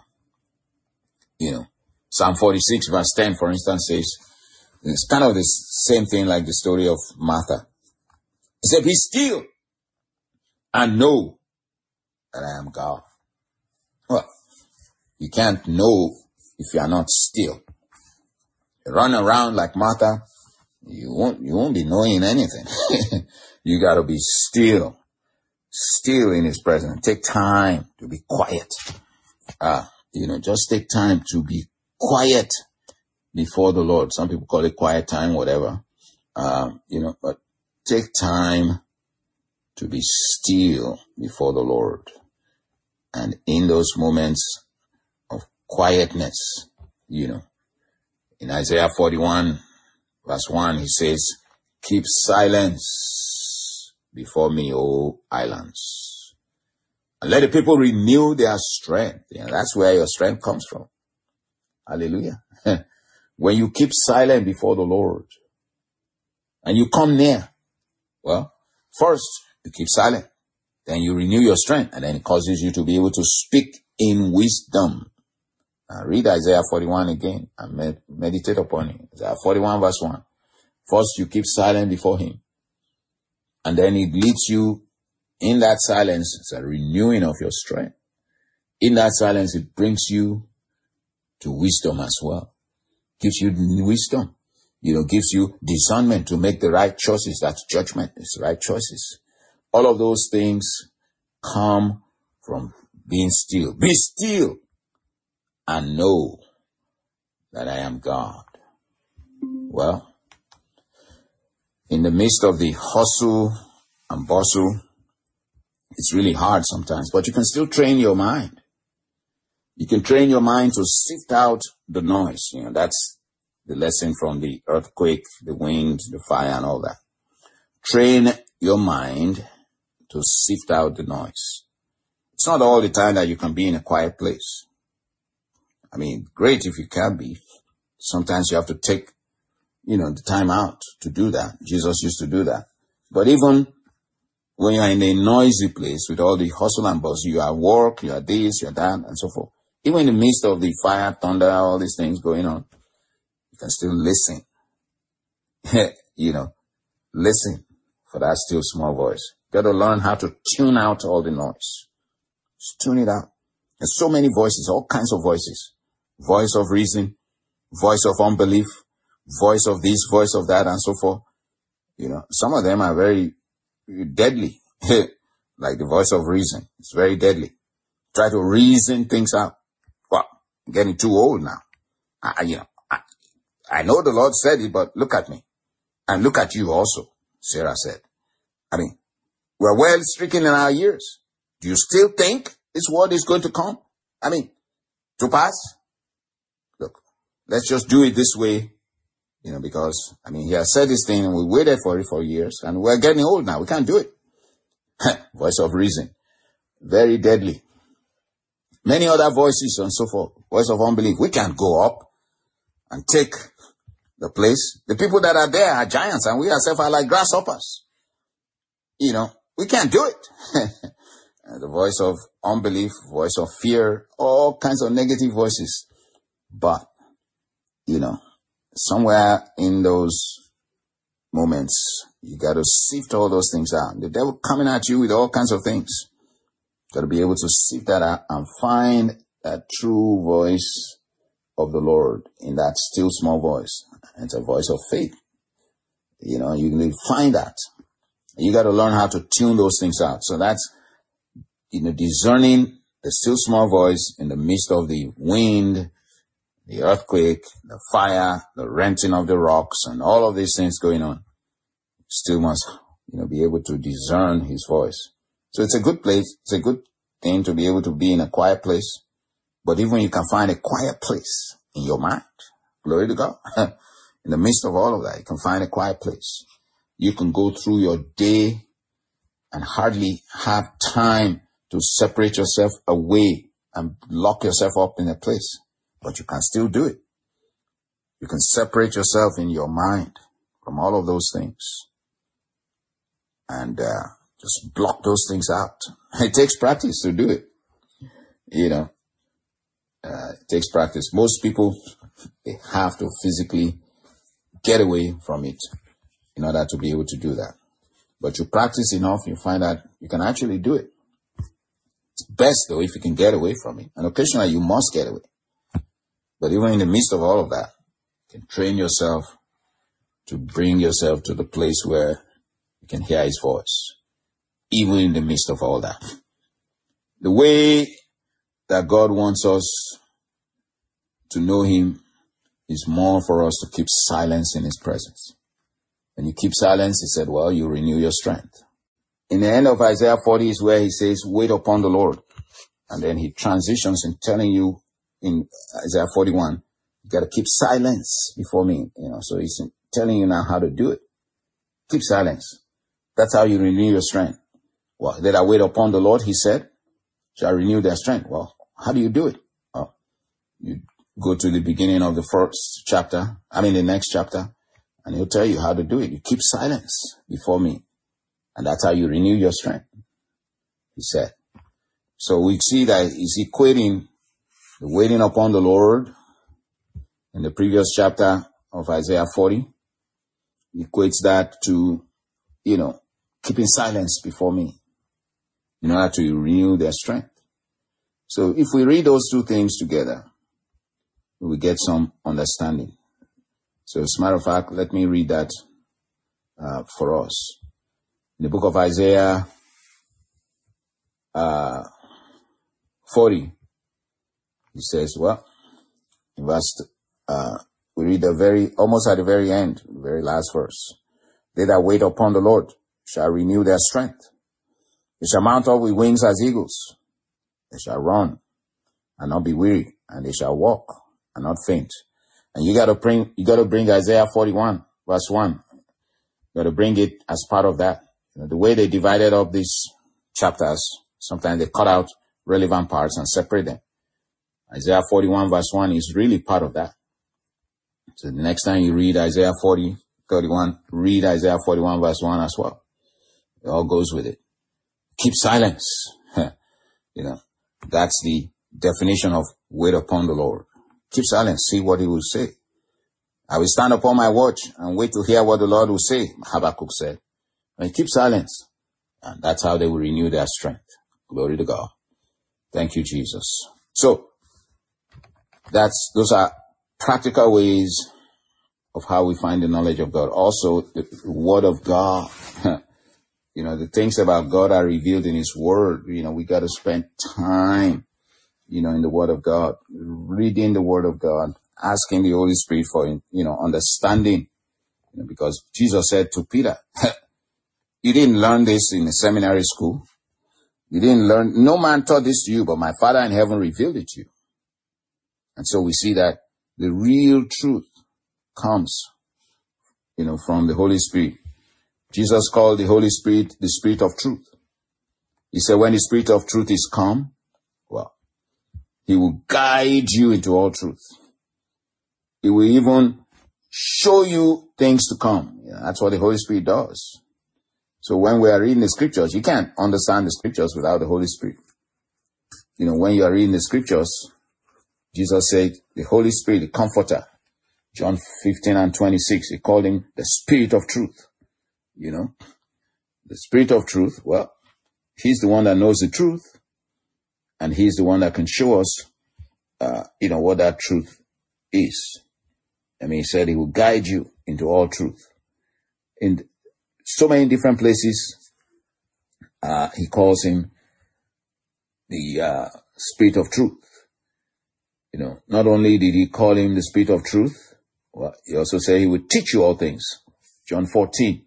Psalm 46 verse 10, for instance, says, it's kind of the same thing like the story of Martha. He said, be still and know that I am God. Well, you can't know if you are not still. You run around like Martha, you won't be knowing anything. You got to be still in his presence. Take time to be quiet. Just take time to be quiet before the Lord. Some people call it quiet time, whatever. But take time to be still before the Lord. And in those moments of quietness, in Isaiah 41 verse 1, he says, keep silence before me, O islands. And let the people renew their strength. That's where your strength comes from. Hallelujah. When you keep silent before the Lord and you come near, well, first you keep silent, then you renew your strength, and then it causes you to be able to speak in wisdom. Now read Isaiah 41 again and meditate upon it. Isaiah 41 verse 1. First you keep silent before him, and then it leads you in that silence. It's a renewing of your strength. In that silence, it brings you to wisdom as well. Gives you wisdom. Gives you discernment to make the right choices. That's judgment. It's the right choices. All of those things come from being still. Be still and know that I am God. Well, in the midst of the hustle and bustle, it's really hard sometimes, but you can still train your mind. You can train your mind to sift out the noise. That's the lesson from the earthquake, the wind, the fire, and all that. Train your mind to sift out the noise. It's not all the time that you can be in a quiet place. Great if you can be. Sometimes you have to take, the time out to do that. Jesus used to do that. But even when you're in a noisy place with all the hustle and bustle, you are at work, you are this, you are that, and so forth. Even in the midst of the fire, thunder, all these things going on, you can still listen. Listen for that still small voice. You got to learn how to tune out all the noise. Just tune it out. There's so many voices, all kinds of voices. Voice of reason, voice of unbelief, voice of this, voice of that, and so forth. Some of them are very deadly. Like the voice of reason. It's very deadly. Try to reason things out. Well, I'm getting too old now. I know the Lord said it, but look at me. And look at you also, Sarah said. We're well stricken in our years. Do you still think this word is going to come? To pass? Look, let's just do it this way, because, he has said this thing and we waited for it for years and we're getting old now. We can't do it. Voice of reason. Very deadly. Many other voices and so forth. Voice of unbelief. We can't go up and take the place. The people that are there are giants and we ourselves are like grasshoppers. We can't do it. The voice of unbelief, voice of fear, all kinds of negative voices. But, somewhere in those moments, you got to sift all those things out. The devil coming at you with all kinds of things. Got to be able to sift that out and find that true voice of the Lord in that still small voice. It's a voice of faith. You can find that. You got to learn how to tune those things out. So that's, discerning the still small voice in the midst of the wind, the earthquake, the fire, the renting of the rocks, and all of these things going on. Still must, be able to discern his voice. So it's a good place. It's a good thing to be able to be in a quiet place. But even you can find a quiet place in your mind. Glory to God. In the midst of all of that, you can find a quiet place. You can go through your day and hardly have time to separate yourself away and lock yourself up in a place. But you can still do it. You can separate yourself in your mind from all of those things. And just block those things out. It takes practice to do it. It takes practice. Most people, they have to physically get away from it in order to be able to do that. But you practice enough, you find that you can actually do it. It's best, though, if you can get away from it. And occasionally you must get away. But even in the midst of all of that, you can train yourself to bring yourself to the place where you can hear his voice, even in the midst of all that. The way that God wants us to know him is more for us to keep silence in his presence. When you keep silence, he said, well, you renew your strength. In the end of Isaiah 40 is where he says, wait upon the Lord. And then he transitions in telling you in Isaiah 41, you got to keep silence before me. So he's telling you now how to do it. Keep silence. That's how you renew your strength. Well, they that wait upon the Lord, he said, shall renew their strength. Well, how do you do it? Well, you go to the beginning of the the next chapter, and he'll tell you how to do it. You keep silence before me. And that's how you renew your strength, he said. So we see that he's equating the waiting upon the Lord in the previous chapter of Isaiah 40. He equates that to, keeping silence before me in order to renew their strength. So if we read those two things together, we will get some understanding. So as a matter of fact, let me read that for us. In the book of Isaiah 40, he says, in verse, we read almost at the very end, the very last verse. They that wait upon the Lord shall renew their strength. They shall mount up with wings as eagles. They shall run and not be weary, and they shall walk and not faint. And you got to bring Isaiah 41, verse 1. You got to bring it as part of that. The way they divided up these chapters, sometimes they cut out relevant parts and separate them. Isaiah 41, verse 1 is really part of that. So the next time you read Isaiah 31, read Isaiah 41, verse 1 as well. It all goes with it. Keep silence. That's the definition of wait upon the Lord. Keep silence. See what he will say. I will stand upon my watch and wait to hear what the Lord will say, Habakkuk said. And keep silence. And that's how they will renew their strength. Glory to God. Thank you, Jesus. So, those are practical ways of how we find the knowledge of God. Also, the Word of God. The things about God are revealed in His Word. We got to spend time, in the Word of God, reading the Word of God, asking the Holy Spirit for, understanding. Because Jesus said to Peter, you didn't learn this in a seminary school. You didn't learn, no man taught this to you, but my Father in heaven revealed it to you. And so we see that the real truth comes, from the Holy Spirit. Jesus called the Holy Spirit the Spirit of truth. He said when the Spirit of truth is come, He will guide you into all truth. He will even show you things to come. That's what the Holy Spirit does. So when we are reading the scriptures, you can't understand the scriptures without the Holy Spirit. When you are reading the scriptures, Jesus said the Holy Spirit, the Comforter, John 15 and 26, he called him the Spirit of truth. The Spirit of truth, He's the one that knows the truth, and He's the one that can show us, what that truth is. He said He will guide you into all truth. In so many different places, He calls Him the Spirit of truth. Not only did He call Him the Spirit of truth, He also said He would teach you all things. John 14,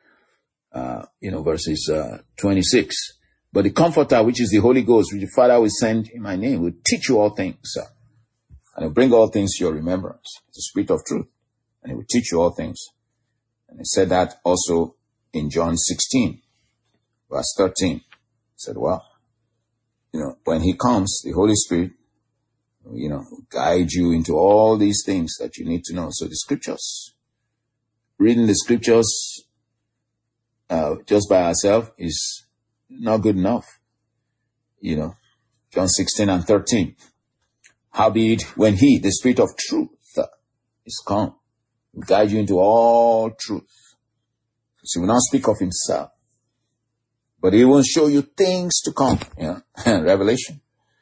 verses 26. But the Comforter, which is the Holy Ghost, which the Father will send in my name, will teach you all things. And He'll bring all things to your remembrance. It's the Spirit of truth. And He will teach you all things. And He said that also in John 16, verse 13. He said, when He comes, the Holy Spirit, guide you into all these things that you need to know. So the scriptures, reading the scriptures just by ourselves is not good enough. John 16 and 13. Howbeit, when He, the Spirit of truth, is come, He will guide you into all truth. So He will not speak of Himself, but He will show you things to come. Revelation.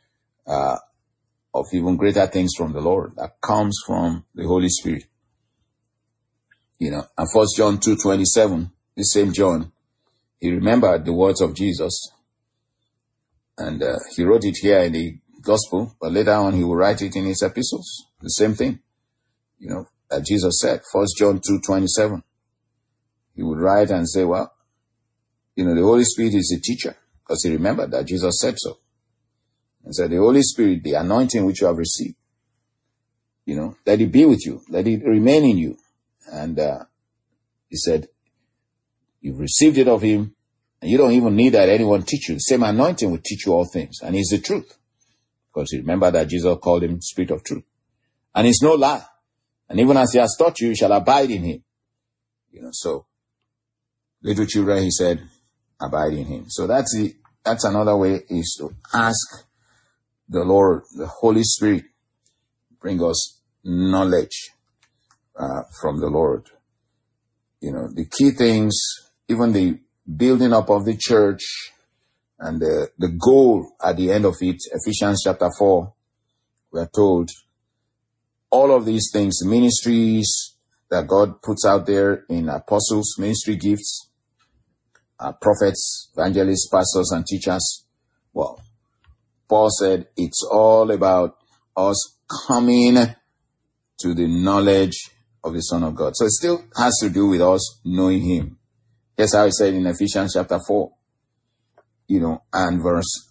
Of even greater things from the Lord that comes from the Holy Spirit. And 1 John 2:27, the same John, he remembered the words of Jesus, and he wrote it here in the Gospel, but later on he will write it in his epistles. The same thing, that Jesus said, 1 John 2:27. he would write and say, well, the Holy Spirit is a teacher, because he remembered that Jesus said so. And said, the Holy Spirit, the anointing which you have received, let it be with you, let it remain in you. And he said, you've received it of him, and you don't even need that anyone teach you. The same anointing will teach you all things, and it's the truth. Because you remember that Jesus called him Spirit of Truth. And it's no lie. And even as he has taught you, you shall abide in him. So little children, he said, abide in him. So that's another way, is to ask the Lord, the Holy Spirit, bring us knowledge from the Lord. The key things, even the building up of the church and the goal at the end of it, Ephesians chapter 4, we are told all of these things, ministries that God puts out there in apostles, ministry gifts, prophets, evangelists, pastors, and teachers. Well, Paul said it's all about us coming to the knowledge of the Son of God. So it still has to do with us knowing him. Here's how he said in Ephesians chapter 4, and verse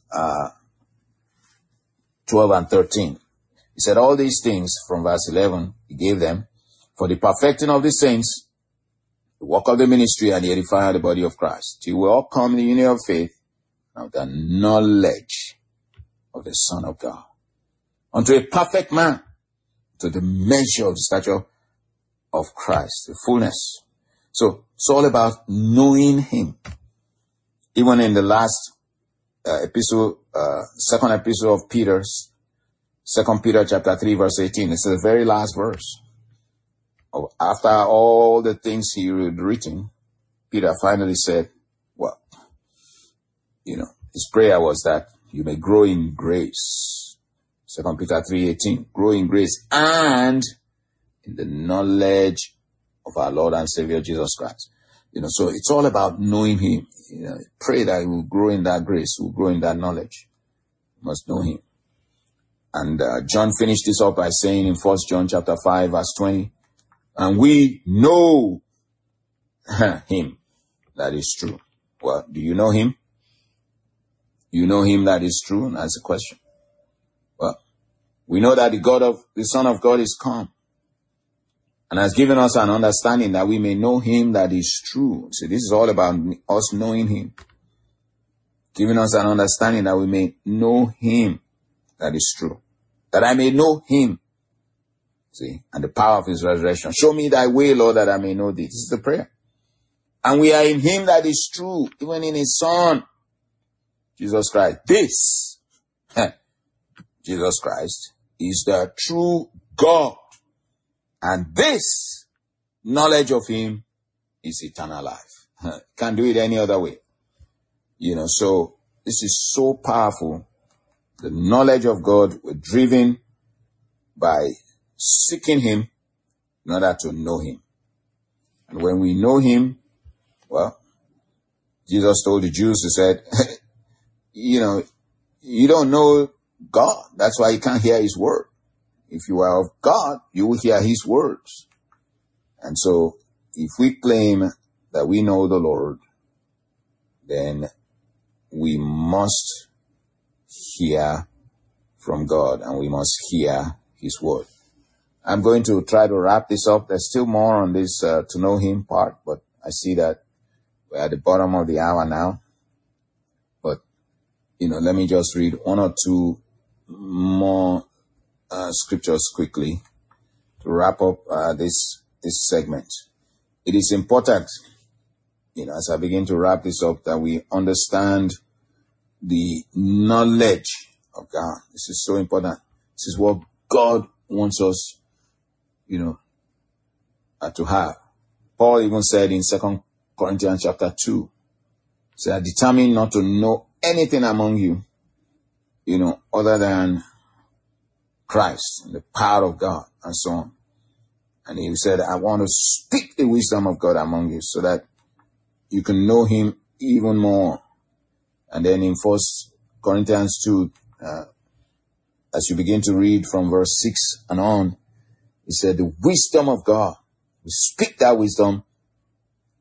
12 and 13. He said all these things from verse 11, he gave them for the perfecting of the saints, the work of the ministry, and the edifying of the body of Christ, till we all come in the union of faith and of the knowledge of the Son of God, unto a perfect man, to the measure of the stature of Christ, the fullness. So it's all about knowing him. Even in the last epistle, second epistle of Peter's, 2 Peter chapter 3 verse 18, it's the very last verse. After all the things he had written, Peter finally said, well, his prayer was that you may grow in grace. 2 Peter 3:18, grow in grace and in the knowledge of our Lord and Savior Jesus Christ. So it's all about knowing him. Pray that we will grow in that grace, we'll grow in that knowledge. We must know him. And John finished this up by saying in 1 John chapter 5 verse 20, and we know him that is true. Well, do you know him? You know him that is true? And that's the question. Well, we know that the Son of God is come and has given us an understanding that we may know him that is true. So this is all about us knowing him. Giving us an understanding that we may know him that is true. That I may know him. See, and the power of his resurrection. Show me thy way, Lord, that I may know thee. This is the prayer. And we are in him that is true, even in his Son, Jesus Christ. This, Jesus Christ, is the true God. And this knowledge of him is eternal life. Can't do it any other way. So this is so powerful. The knowledge of God, we're driven by seeking him in order to know him. And when we know him, well, Jesus told the Jews, he said, you don't know God. That's why you can't hear his word. If you are of God, you will hear his words. And so if we claim that we know the Lord, then we must hear from God and we must hear his word. I'm going to try to wrap this up. There's still more on this to know him part, but I see that we're at the bottom of the hour now. But, let me just read one or two more scriptures quickly to wrap up this segment. It is important, as I begin to wrap this up, that we understand the knowledge of God. This is so important. This is what God wants us, to have. Paul even said in 2 Corinthians chapter 2, say, I determined not to know anything among you, other than Christ and the power of God and so on. And he said, I want to speak the wisdom of God among you so that you can know him even more. And then in 1 Corinthians 2, as you begin to read from verse 6 and on, he said, the wisdom of God, we speak that wisdom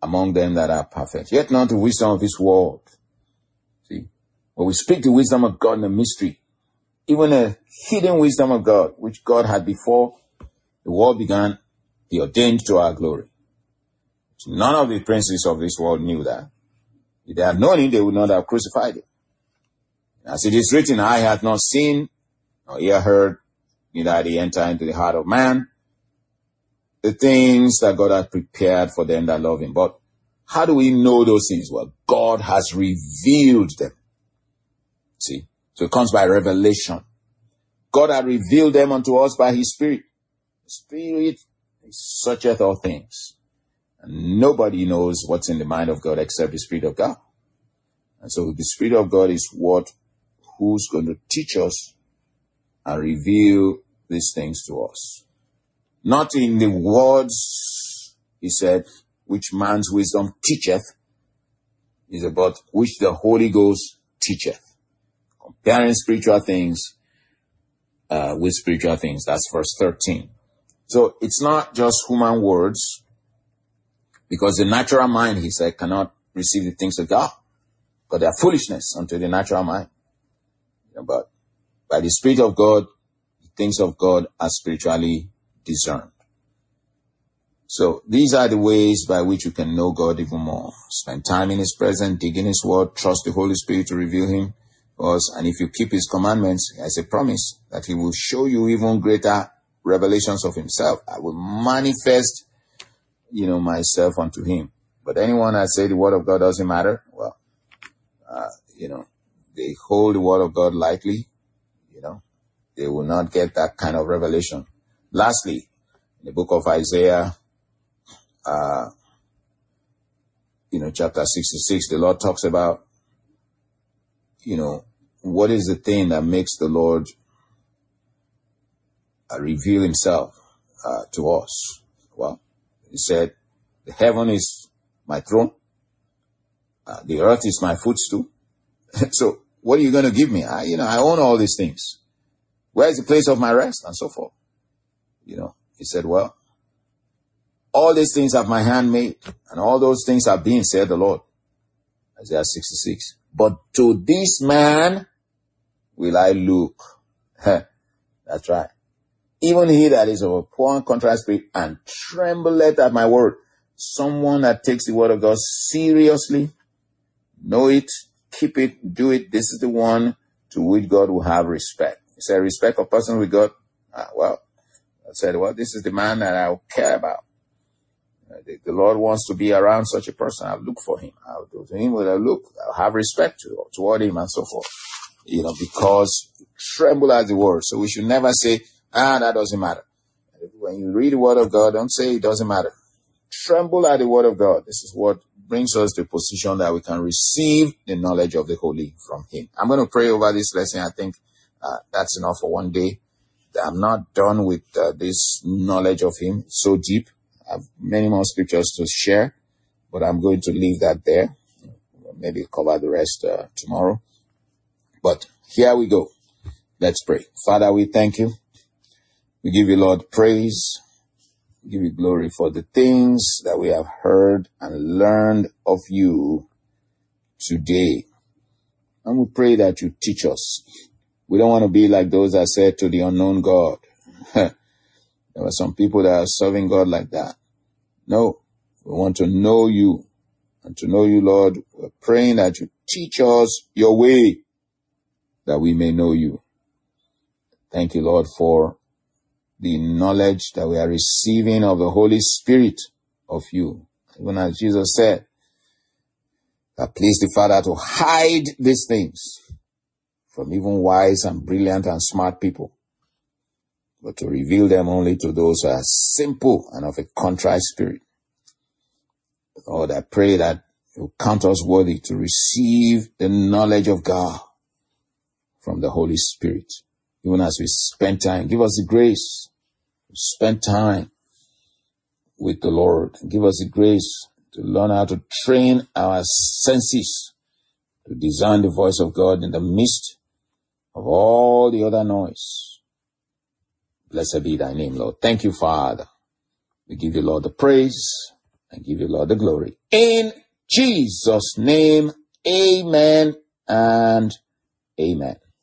among them that are perfect. Yet not the wisdom of this world. See, when we speak the wisdom of God in a mystery, even a hidden wisdom of God, which God had before the world began, he ordained to our glory. None of the princes of this world knew that. If they had known him, they would not have crucified him. As it is written, eye hath not seen, nor ear heard, neither had he entered into the heart of man, the things that God hath prepared for them that love him. But how do we know those things? Well, God has revealed them. See? So it comes by revelation. God hath revealed them unto us by his Spirit. The Spirit searcheth all things. And nobody knows what's in the mind of God except the Spirit of God. And so the Spirit of God is who's going to teach us and reveal these things to us. Not in the words, he said, which man's wisdom teacheth, is about which the Holy Ghost teacheth. Comparing spiritual things with spiritual things. That's verse 13. So it's not just human words, because the natural mind, he said, cannot receive the things of God, because they are foolishness unto the natural mind. But by the Spirit of God, the things of God are spiritually discerned. So these are the ways by which you can know God even more. Spend time in his presence, dig in his word, trust the Holy Spirit to reveal him to us. And if you keep his commandments, he has a promise that he will show you even greater revelations of himself. I will manifest, myself unto him. But anyone that say the word of God doesn't matter, well, they hold the word of God lightly, they will not get that kind of revelation. Lastly, in the book of Isaiah, chapter 66, the Lord talks about, what is the thing that makes the Lord reveal himself to us? Well, he said, the heaven is my throne. The earth is my footstool. So what are you going to give me? I own all these things. Where is the place of my rest? And so forth. He said, well, all these things have my hand made, and all those things are being, said the Lord. Isaiah 66. But to this man will I look. That's right. Even he that is of a poor and contrite spirit, and trembleth at my word. Someone that takes the word of God seriously, know it, keep it, do it. This is the one to which God will have respect. He said, respect for persons with God. I said, this is the man that I will care about. The Lord wants to be around such a person. I'll look for him. I'll go to him with a look. I'll have respect toward him and so forth. Because tremble at the word. So we should never say, that doesn't matter. When you read the word of God, don't say it doesn't matter. Tremble at the word of God. This is what brings us to a position that we can receive the knowledge of the Holy from him. I'm going to pray over this lesson. I think that's enough for one day. I'm not done with this knowledge of him. It's so deep. I have many more scriptures to share, but I'm going to leave that there. Maybe cover the rest tomorrow. But here we go. Let's pray. Father, we thank you. We give you, Lord, praise. We give you glory for the things that we have heard and learned of you today. And we pray that you teach us. We don't want to be like those that said to the unknown God. There were some people that are serving God like that. No, we want to know you. And to know you, Lord, we're praying that you teach us your way, that we may know you. Thank you, Lord, for the knowledge that we are receiving of the Holy Spirit of you. Even as Jesus said, that please the Father to hide these things from even wise and brilliant and smart people, but to reveal them only to those who are simple and of a contrite spirit. Lord, I pray that you count us worthy to receive the knowledge of God from the Holy Spirit. Even as we spend time, give us the grace to spend time with the Lord. Give us the grace to learn how to train our senses to discern the voice of God in the midst of all the other noise. Blessed be thy name, Lord. Thank you, Father. We give you, Lord, the praise I give you, Lord, the glory. In Jesus' name, amen and amen.